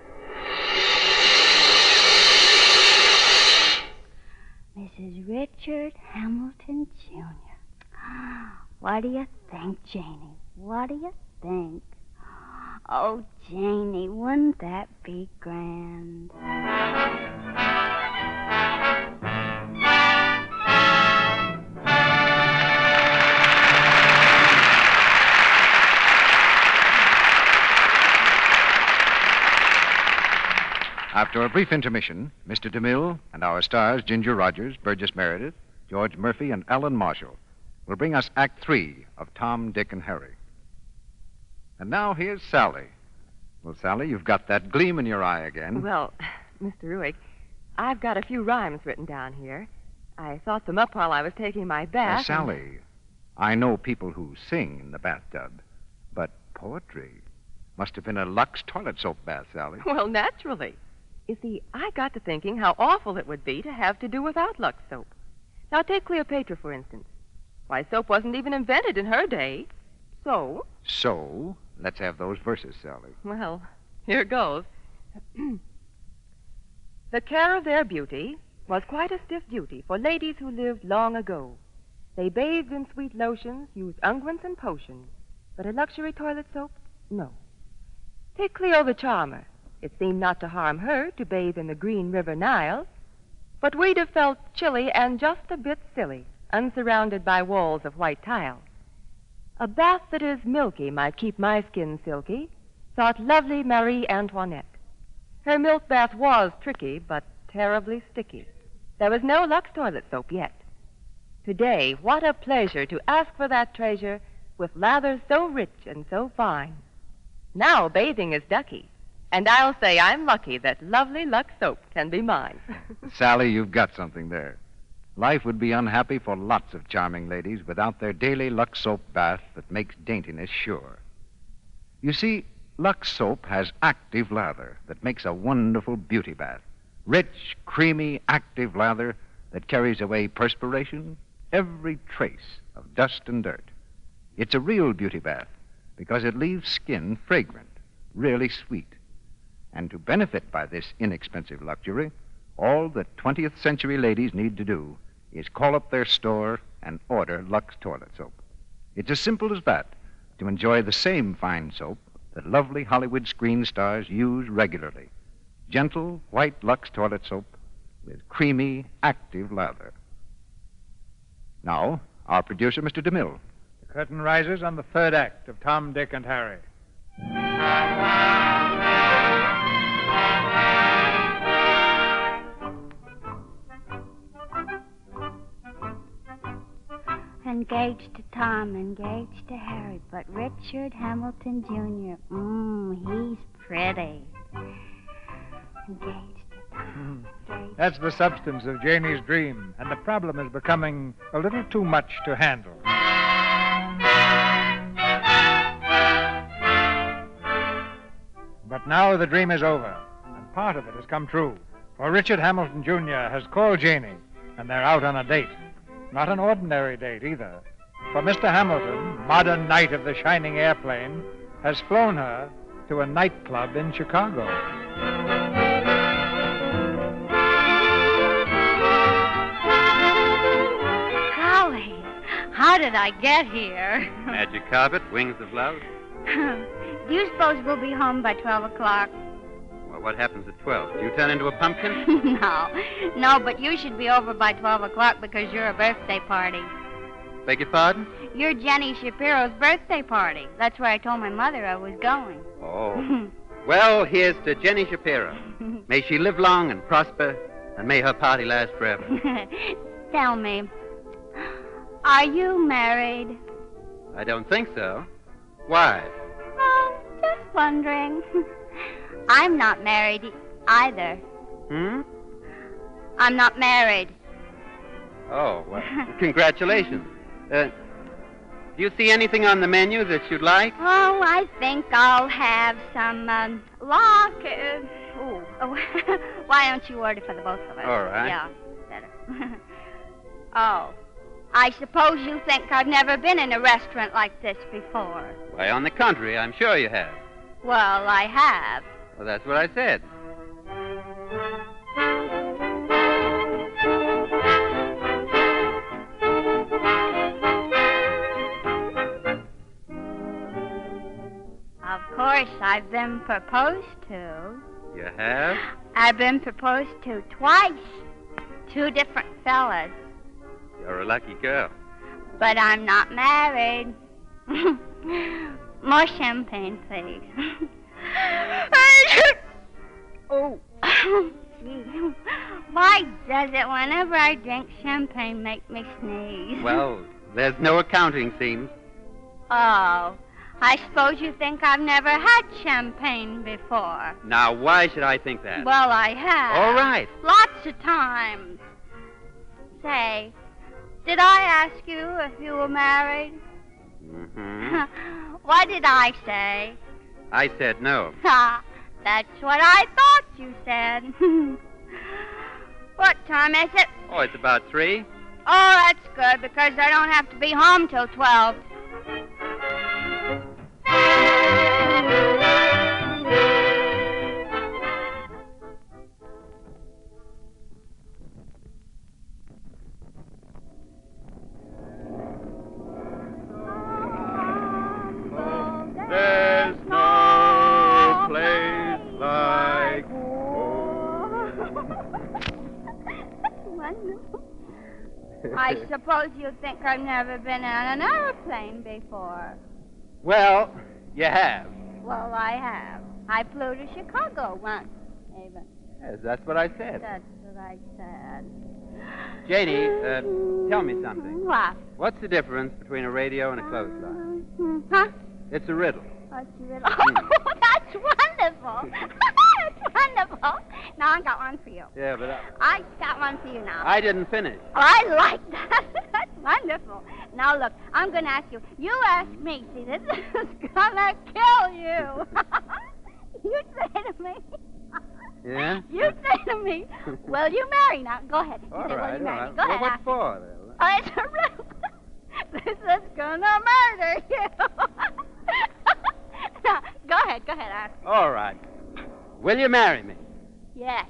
Missus Richard Hamilton, Junior What do you think, Janie? What do you think? Oh, Janie, wouldn't that be grand? Thank you. After a brief intermission, Mister DeMille and our stars, Ginger Rogers, Burgess Meredith, George Murphy, and Alan Marshall, will bring us Act Three of Tom, Dick, and Harry. And now here's Sally. Well, Sally, you've got that gleam in your eye again. Well, Mister Ruick, I've got a few rhymes written down here. I thought them up while I was taking my bath. Uh, Sally, I know people who sing in the bathtub, but poetry must have been a Lux toilet soap bath, Sally. Well, naturally. You see, I got to thinking how awful it would be to have to do without Lux soap. Now, take Cleopatra, for instance. Why, soap wasn't even invented in her day. So? So, let's have those verses, Sally. Well, here goes. The care of their beauty was quite a stiff duty for ladies who lived long ago. They bathed in sweet lotions, used unguents and potions, but a luxury toilet soap? No. Take Cleo the Charmer. It seemed not to harm her to bathe in the green river Nile, but we'd have felt chilly and just a bit silly, unsurrounded by walls of white tile. A bath that is milky might keep my skin silky, thought lovely Marie Antoinette. Her milk bath was tricky, but terribly sticky. There was no Lux toilet soap yet. Today, what a pleasure to ask for that treasure with lather so rich and so fine. Now bathing is ducky, and I'll say I'm lucky that lovely Lux soap can be mine. Sally, you've got something there. Life would be unhappy for lots of charming ladies without their daily Lux soap bath that makes daintiness sure. You see, Lux soap has active lather that makes a wonderful beauty bath. Rich, creamy, active lather that carries away perspiration, every trace of dust and dirt. It's a real beauty bath because it leaves skin fragrant, really sweet. And to benefit by this inexpensive luxury, all that twentieth century ladies need to do is call up their store and order Lux toilet soap. It's as simple as that, to enjoy the same fine soap that lovely Hollywood screen stars use regularly. Gentle, white Lux toilet soap with creamy, active lather. Now, our producer, Mister DeMille. The curtain rises on the third act of Tom, Dick, and Harry. Engaged to Tom, engaged to Harry, but Richard Hamilton Junior, mmm, he's pretty. Engaged to Tom, engaged. That's the substance of Janie's dream, and the problem is becoming a little too much to handle. But now the dream is over, and part of it has come true. For Richard Hamilton Junior has called Janie, and they're out on a date. Not an ordinary date, either. For Mister Hamilton, modern knight of the shining airplane, has flown her to a nightclub in Chicago. Golly, how did I get here? Magic carpet, wings of love. Do you suppose we'll be home by twelve o'clock? Well, what happens at twelve? Do you turn into a pumpkin? No, no, but you should be over by twelve o'clock because you're a birthday party. Beg your pardon? You're Jenny Shapiro's birthday party. That's where I told my mother I was going. Oh. Well, here's to Jenny Shapiro. May she live long and prosper, and may her party last forever. Tell me, are you married? I don't think so. Why? Oh, just wondering. I'm not married either. Hmm? I'm not married. Oh, well, congratulations. Uh, do you see anything on the menu that you'd like? Oh, I think I'll have some, um, lock. Uh, ooh. Oh, why don't you order for the both of us? All right. Yeah, better. Oh, I suppose you think I've never been in a restaurant like this before. Why, on the contrary, I'm sure you have. Well, I have. Well, that's what I said. Of course, I've been proposed to. You have? I've been proposed to twice. Two different fellas. You're a lucky girl. But I'm not married. More champagne, please. Oh. Why does it whenever I drink champagne make me sneeze? Well, there's no accounting, seems. Oh, I suppose you think I've never had champagne before. Now, why should I think that? Well, I have. All right. Lots of times. Say, did I ask you if you were married? Mm-hmm. What did I say? I said no. Ha, that's what I thought you said. What time is it? Oh, it's about three. Oh, that's good, because I don't have to be home till twelve. There's no place like Wonderful. I suppose you think I've never been on an airplane before. Well, you have. Well, I have. I flew to Chicago once, even. Yes, that's what I said. That's what I said. Janie, uh, tell me something. What? What's the difference between a radio and a clothesline? Huh? It's a riddle. What's the riddle? Oh, that's wonderful. That's wonderful. Now I got one for you. Yeah, but I, I got one for you now. I didn't finish. I like that. That's wonderful. Now look, I'm going to ask you. You ask me. See, this is going to kill you. You say to me. Yeah? You say to me, will you marry now? Go ahead. You All say, right, will you all marry right. me? Go Well, ahead. what ask for, me. then? Oh, it's a riddle. This is going to murder you. Now, go ahead. Go ahead. Ask me. All right. Will you marry me? Yes.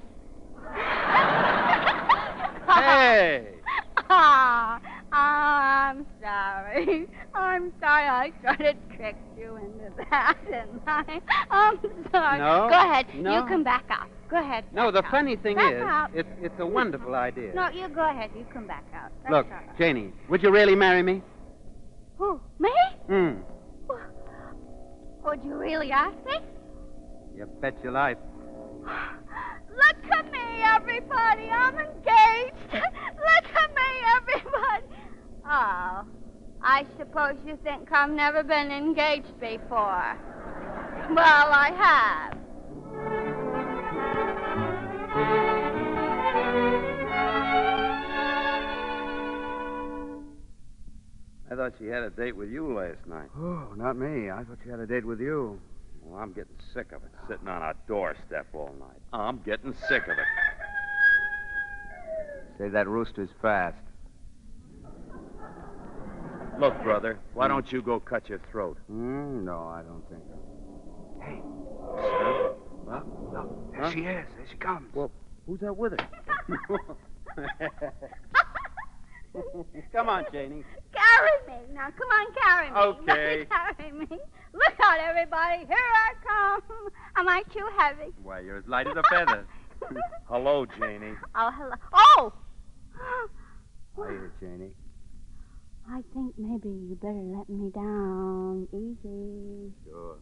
Hey! Ah, I'm sorry. I'm sorry I sort of tricked you into that, didn't I? I'm sorry. No, Go ahead. no. You come back out. Go ahead. No, the back funny out. thing Back is, out. it's, it's a wonderful idea. No, you go ahead. You come back out. That's Look, all right. Janie, would you really marry me? Who? Me? Hmm. Would you really ask me? You bet your life. Look at me, everybody. I'm engaged. Look at me, everybody. Oh, I suppose you think I've never been engaged before. Well, I have. I thought she had a date with you last night. Oh, not me. I thought you had a date with you. Well, I'm getting sick of it, sitting on a doorstep all night. I'm getting sick of it. Say that rooster's fast. Look, brother, why don't you go cut your throat? Mm, no, I don't think so. Hey. Huh? Look, look. There Huh? she is. There she comes. Well, who's that with her? Come on, Janie. Carry me. Now, come on, carry me. Okay. Carry me. Look out, everybody. Here I come. Am I too heavy? Why, you're as light as a feather. Hello, Janie. Oh, hello. Oh! Hiya, Janie. I think maybe you better let me down easy. Sure.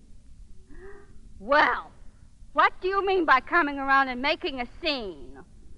Well, what do you mean by coming around and making a scene?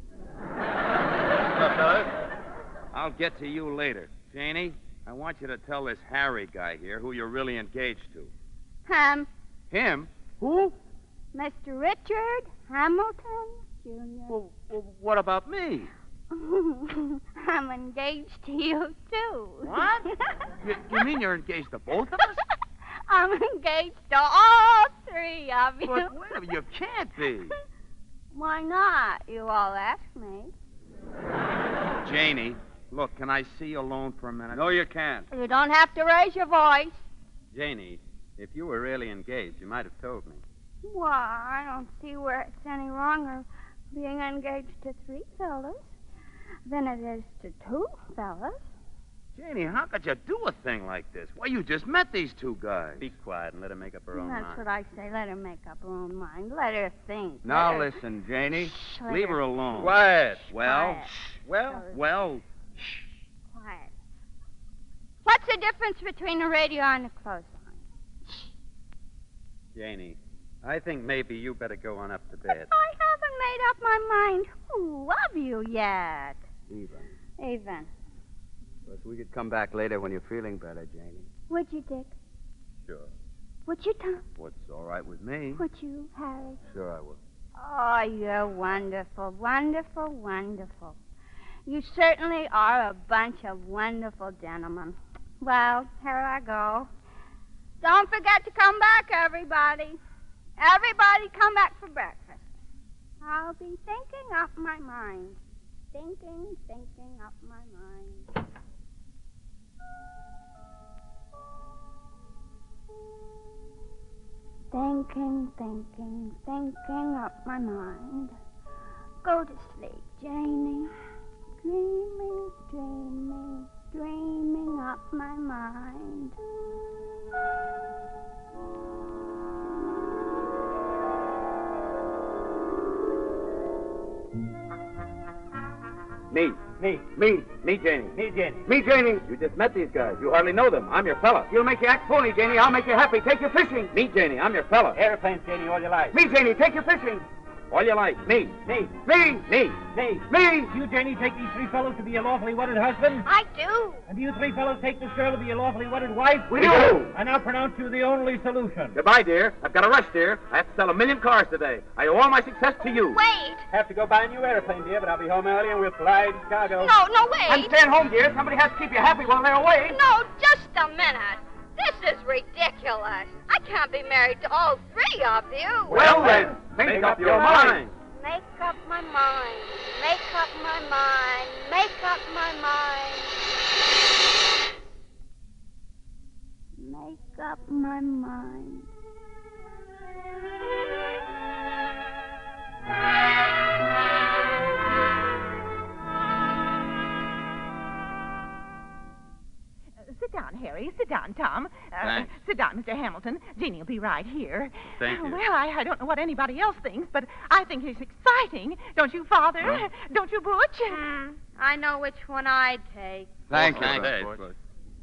Look, fellas, I'll get to you later. Janie, I want you to tell this Harry guy here who you're really engaged to. Ham, Him? Who? Mister Richard Hamilton Junior Well, well, what about me? I'm engaged to you, too. What? You, you mean you're engaged to both of us? I'm engaged to all three of you. But wait a minute, you can't be. Why not? You all asked me. Janie, look, can I see you alone for a minute? No, you can't. You don't have to raise your voice. Janie, if you were really engaged, you might have told me. Why, I don't see where it's any wronger being engaged to three fellas than it is to two fellas. Janie, how could you do a thing like this? Why, you just met these two guys. Be quiet and let her make up her own That's mind. what I say. Let her make up her own mind. Let her think. Now Let her- listen, Janie. Shh, let Leave her alone. Quiet. Well, Quiet. well, well. Quiet. What's the difference between a radio and a clothesline? Janie, I think maybe you better go on up to bed. I haven't made up my mind who of you yet. Even. Even. Of course, we could come back later when you're feeling better, Janie. Would you, Dick? Sure. Would you, Tom? What's all right with me? Would you, Harry? Sure, I will. Oh, you're wonderful, wonderful, wonderful. You certainly are a bunch of wonderful gentlemen. Well, here I go. Don't forget to come back, everybody. Everybody come back for breakfast. I'll be thinking up my mind. Thinking, thinking up my mind. Thinking, thinking, thinking up my mind. Go to sleep, Janie. Dreaming, dreaming, dreaming up my mind. Me. Me. Me. Me, Janie. Me, Janie. Me, Janie. You just met these guys. You hardly know them. I'm your fella. You'll make you act phony, Janie. I'll make you happy. Take you fishing. Me, Janie. I'm your fella. Airplanes, Janie, all your life. Me, Janie. Take you fishing. All you like. Me. Me. Me. Me. Me. Me. You, Janie, take these three fellows to be your lawfully wedded husband? I do. And do you three fellows take this girl to be your lawfully wedded wife? We do. I now pronounce you the only solution. Goodbye, dear. I've got a rush, dear. I have to sell a million cars today. I owe all my success to you. Wait. Have to go buy a new airplane, dear, but I'll be home early and we'll fly to Chicago. No, no, wait. I'm staying home, dear. Somebody has to keep you happy while they're away. No, just a minute. This is ridiculous. I can't be married to all three of you. Well, then, make, make up your mind. Make up my mind. Make up my mind. Make up my mind. Make up my mind. Sit down, Harry. Sit down, Tom. Uh, Thanks. Sit down, Mister Hamilton. Jeanie will be right here. Thank you. Well, I, I don't know what anybody else thinks, but I think it's exciting. Don't you, Father? Huh? Don't you, Butch? Hmm, I know which one I'd take. Thank oh, you. Thanks, Butch.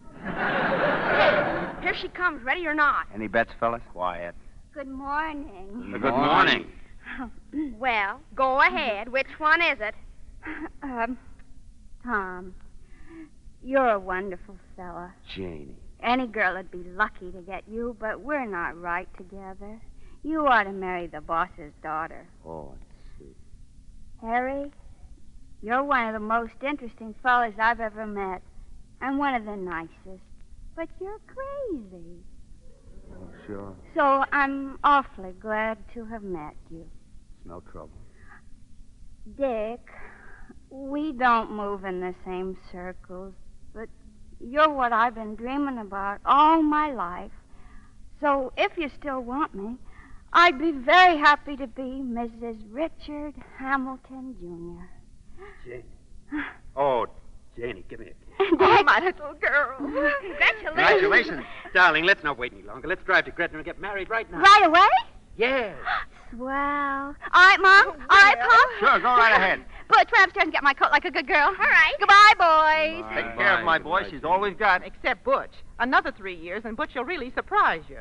Here she comes, ready or not. Any bets, fellas? Quiet. Good morning. Good morning. Well, go ahead. Which one is it? Um, Tom, you're a wonderful fella. Janie. Any girl would be lucky to get you, but we're not right together. You ought to marry the boss's daughter. Oh, I see. Harry, you're one of the most interesting fellas I've ever met, and one of the nicest. But you're crazy. Oh, sure. So I'm awfully glad to have met you. It's no trouble. Dick, we don't move in the same circles, but you're what I've been dreaming about all my life. So if you still want me, I'd be very happy to be Missus Richard Hamilton, Junior Janie. Oh, Janie, give me a kiss. Oh, my little girl. Congratulations. Congratulations. Darling, let's not wait any longer. Let's drive to Gretna and get married right now. Right away? Yes. Swell. All right, Mom. All right, Pop. Sure, go right ahead. Butch, run upstairs and get my coat like a good girl. All right. Goodbye, boys. Take care of my boy. She's all we've got. Except Butch. Another three years, and Butch will really surprise you.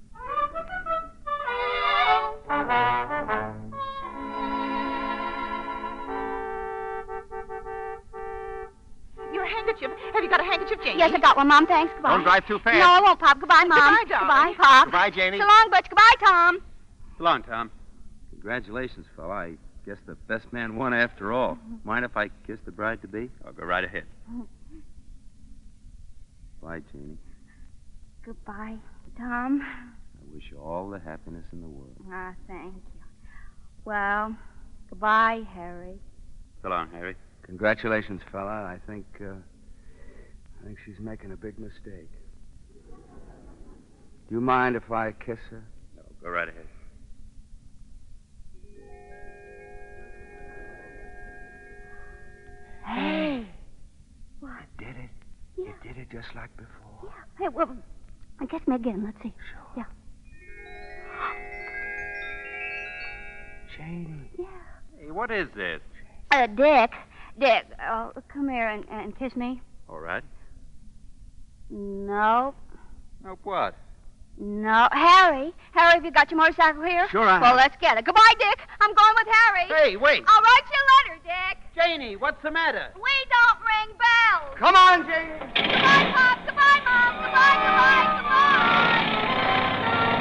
Your handkerchief. Have you got a handkerchief, Janie? Yes, I got one, Mom. Thanks. Goodbye. Don't drive too fast. No, I won't, Pop. Goodbye, Mom. Goodbye, darling. Goodbye, Pop. Goodbye, Janie. So long, Butch. Goodbye, Tom. So long, Tom. Congratulations, fella. I guess the best man won after all. Mind if I kiss the bride-to-be? I'll go right ahead. Bye, Janie. Goodbye, Tom. I wish you all the happiness in the world. Ah, thank you. Well, goodbye, Harry. So long, Harry. Congratulations, fella. I think, uh, I think she's making a big mistake. Do you mind if I kiss her? No, go right ahead. Hey. What? You did it. Yeah. You did it just like before. Yeah. Hey, well, I guess me again. Let's see. Sure. Yeah. Janie. Yeah. Hey, what is this? Uh, Dick. Dick, oh, come here and, and kiss me. All right. No. No, what? No. Harry? Harry, have you got your motorcycle here? Sure I have. Well, let's get it. Goodbye, Dick. I'm going with Harry. Hey, wait. I'll write you a letter, Dick. Janie, what's the matter? We don't ring bells. Come on, Janie. Goodbye, Pop. Goodbye, Mom. Goodbye, goodbye, goodbye.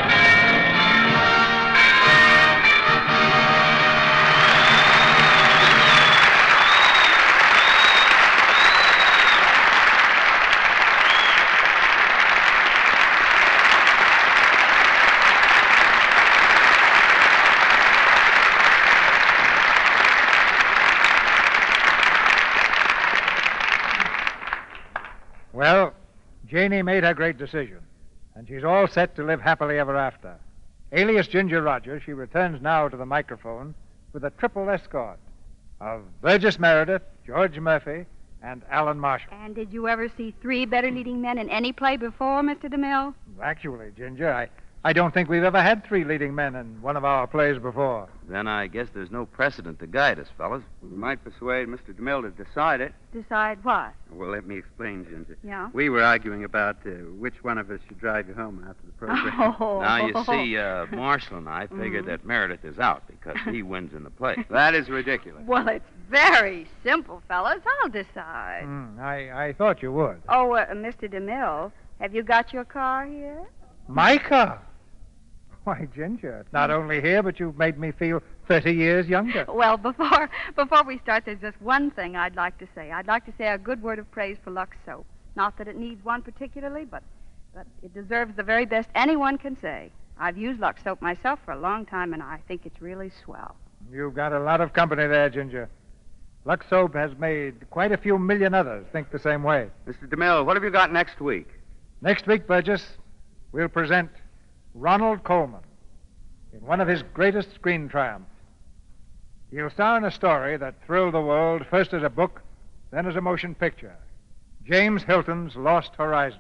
Well, Janie made her great decision, and she's all set to live happily ever after. Alias Ginger Rogers, she returns now to the microphone with a triple escort of Burgess Meredith, George Murphy, and Alan Marshall. And did you ever see three better leading men in any play before, Mister DeMille? Actually, Ginger, I, I don't think we've ever had three leading men in one of our plays before. Then I guess there's no precedent to guide us, fellas. We might persuade Mister DeMille to decide it. Decide what? Well, let me explain, Ginger. Yeah? We were arguing about uh, which one of us should drive you home after the program. Oh. Now, you see, uh, Marshall and I figured Mhm. that Meredith is out because he wins in the play. That is ridiculous. Well, it's very simple, fellas. I'll decide. Hmm, I, I thought you would. Oh, uh, Mister DeMille, have you got your car here? My car? Why, Ginger, it's not only here, but you've made me feel thirty years younger. Well, before before we start, there's just one thing I'd like to say. I'd like to say a good word of praise for Lux Soap. Not that it needs one particularly, but, but it deserves the very best anyone can say. I've used Lux Soap myself for a long time, and I think it's really swell. You've got a lot of company there, Ginger. Lux Soap has made quite a few million others think the same way. Mister DeMille, what have you got next week? Next week, Burgess, we'll present Ronald Colman in one of his greatest screen triumphs. He'll star in a story that thrilled the world first as a book, then as a motion picture. James Hilton's Lost Horizon.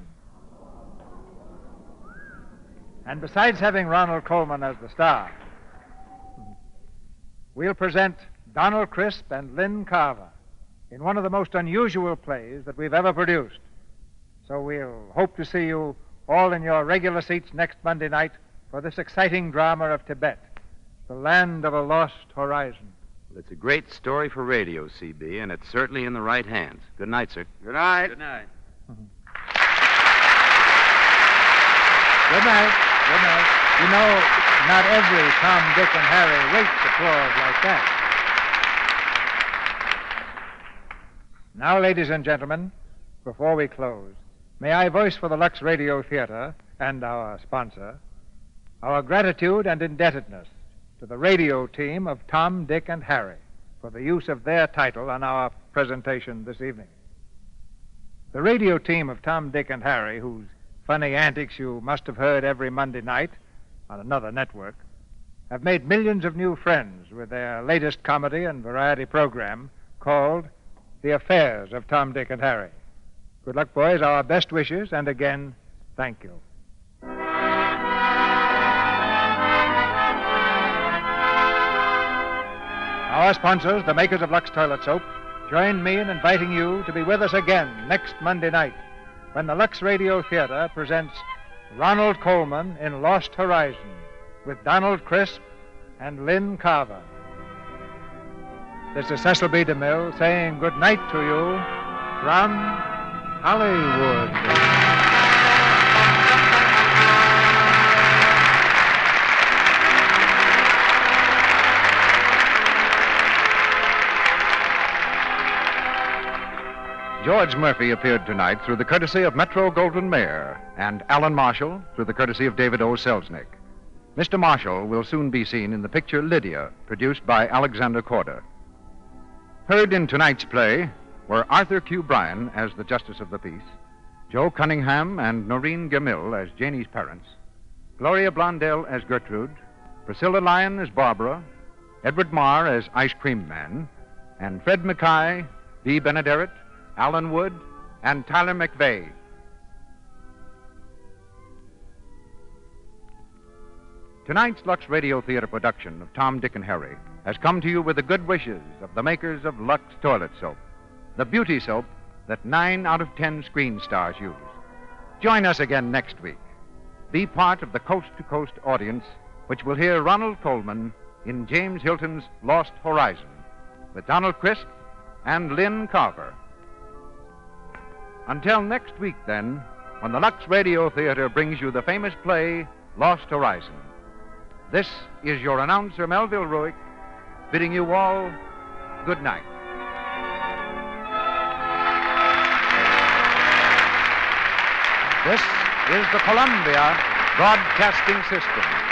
And besides having Ronald Colman as the star, we'll present Donald Crisp and Lynn Carver in one of the most unusual plays that we've ever produced. So we'll hope to see you all in your regular seats next Monday night for this exciting drama of Tibet, the land of a lost horizon. Well, it's a great story for radio, C B, and it's certainly in the right hands. Good night, sir. Good night. Good night. Good night. Good night. You know, not every Tom, Dick, and Harry waits applause like that. Now, ladies and gentlemen, before we close, may I voice for the Lux Radio Theater and our sponsor our gratitude and indebtedness to the radio team of Tom, Dick, and Harry for the use of their title on our presentation this evening. The radio team of Tom, Dick, and Harry, whose funny antics you must have heard every Monday night on another network, have made millions of new friends with their latest comedy and variety program called The Affairs of Tom, Dick, and Harry. Good luck, boys. Our best wishes, and again, thank you. Our sponsors, the makers of Lux Toilet Soap, join me in inviting you to be with us again next Monday night when the Lux Radio Theater presents Ronald Colman in Lost Horizon with Donald Crisp and Lynn Carver. This is Cecil B. DeMille saying good night to you from Hollywood. George Murphy appeared tonight through the courtesy of Metro Goldwyn Mayer and Alan Marshall through the courtesy of David O. Selznick. Mister Marshall will soon be seen in the picture Lydia, produced by Alexander Korda. Heard in tonight's play were Arthur Q. Bryan as the Justice of the Peace, Joe Cunningham and Noreen Gamil as Janie's parents, Gloria Blondell as Gertrude, Priscilla Lyon as Barbara, Edward Marr as Ice Cream Man, and Fred Mackay, Dee Benaderet, Alan Wood, and Tyler McVeigh. Tonight's Lux Radio Theater production of Tom, Dick, and Harry has come to you with the good wishes of the makers of Lux Toilet Soap, the beauty soap that nine out of ten screen stars use. Join us again next week. be part of the Coast to Coast audience, which will hear Ronald Colman in James Hilton's Lost Horizon, with Donald Crisp and Lynn Carver. Until next week, then, when the Lux Radio Theater brings you the famous play, Lost Horizon. This is your announcer, Melville Ruick, bidding you all good night. This is the Columbia Broadcasting System.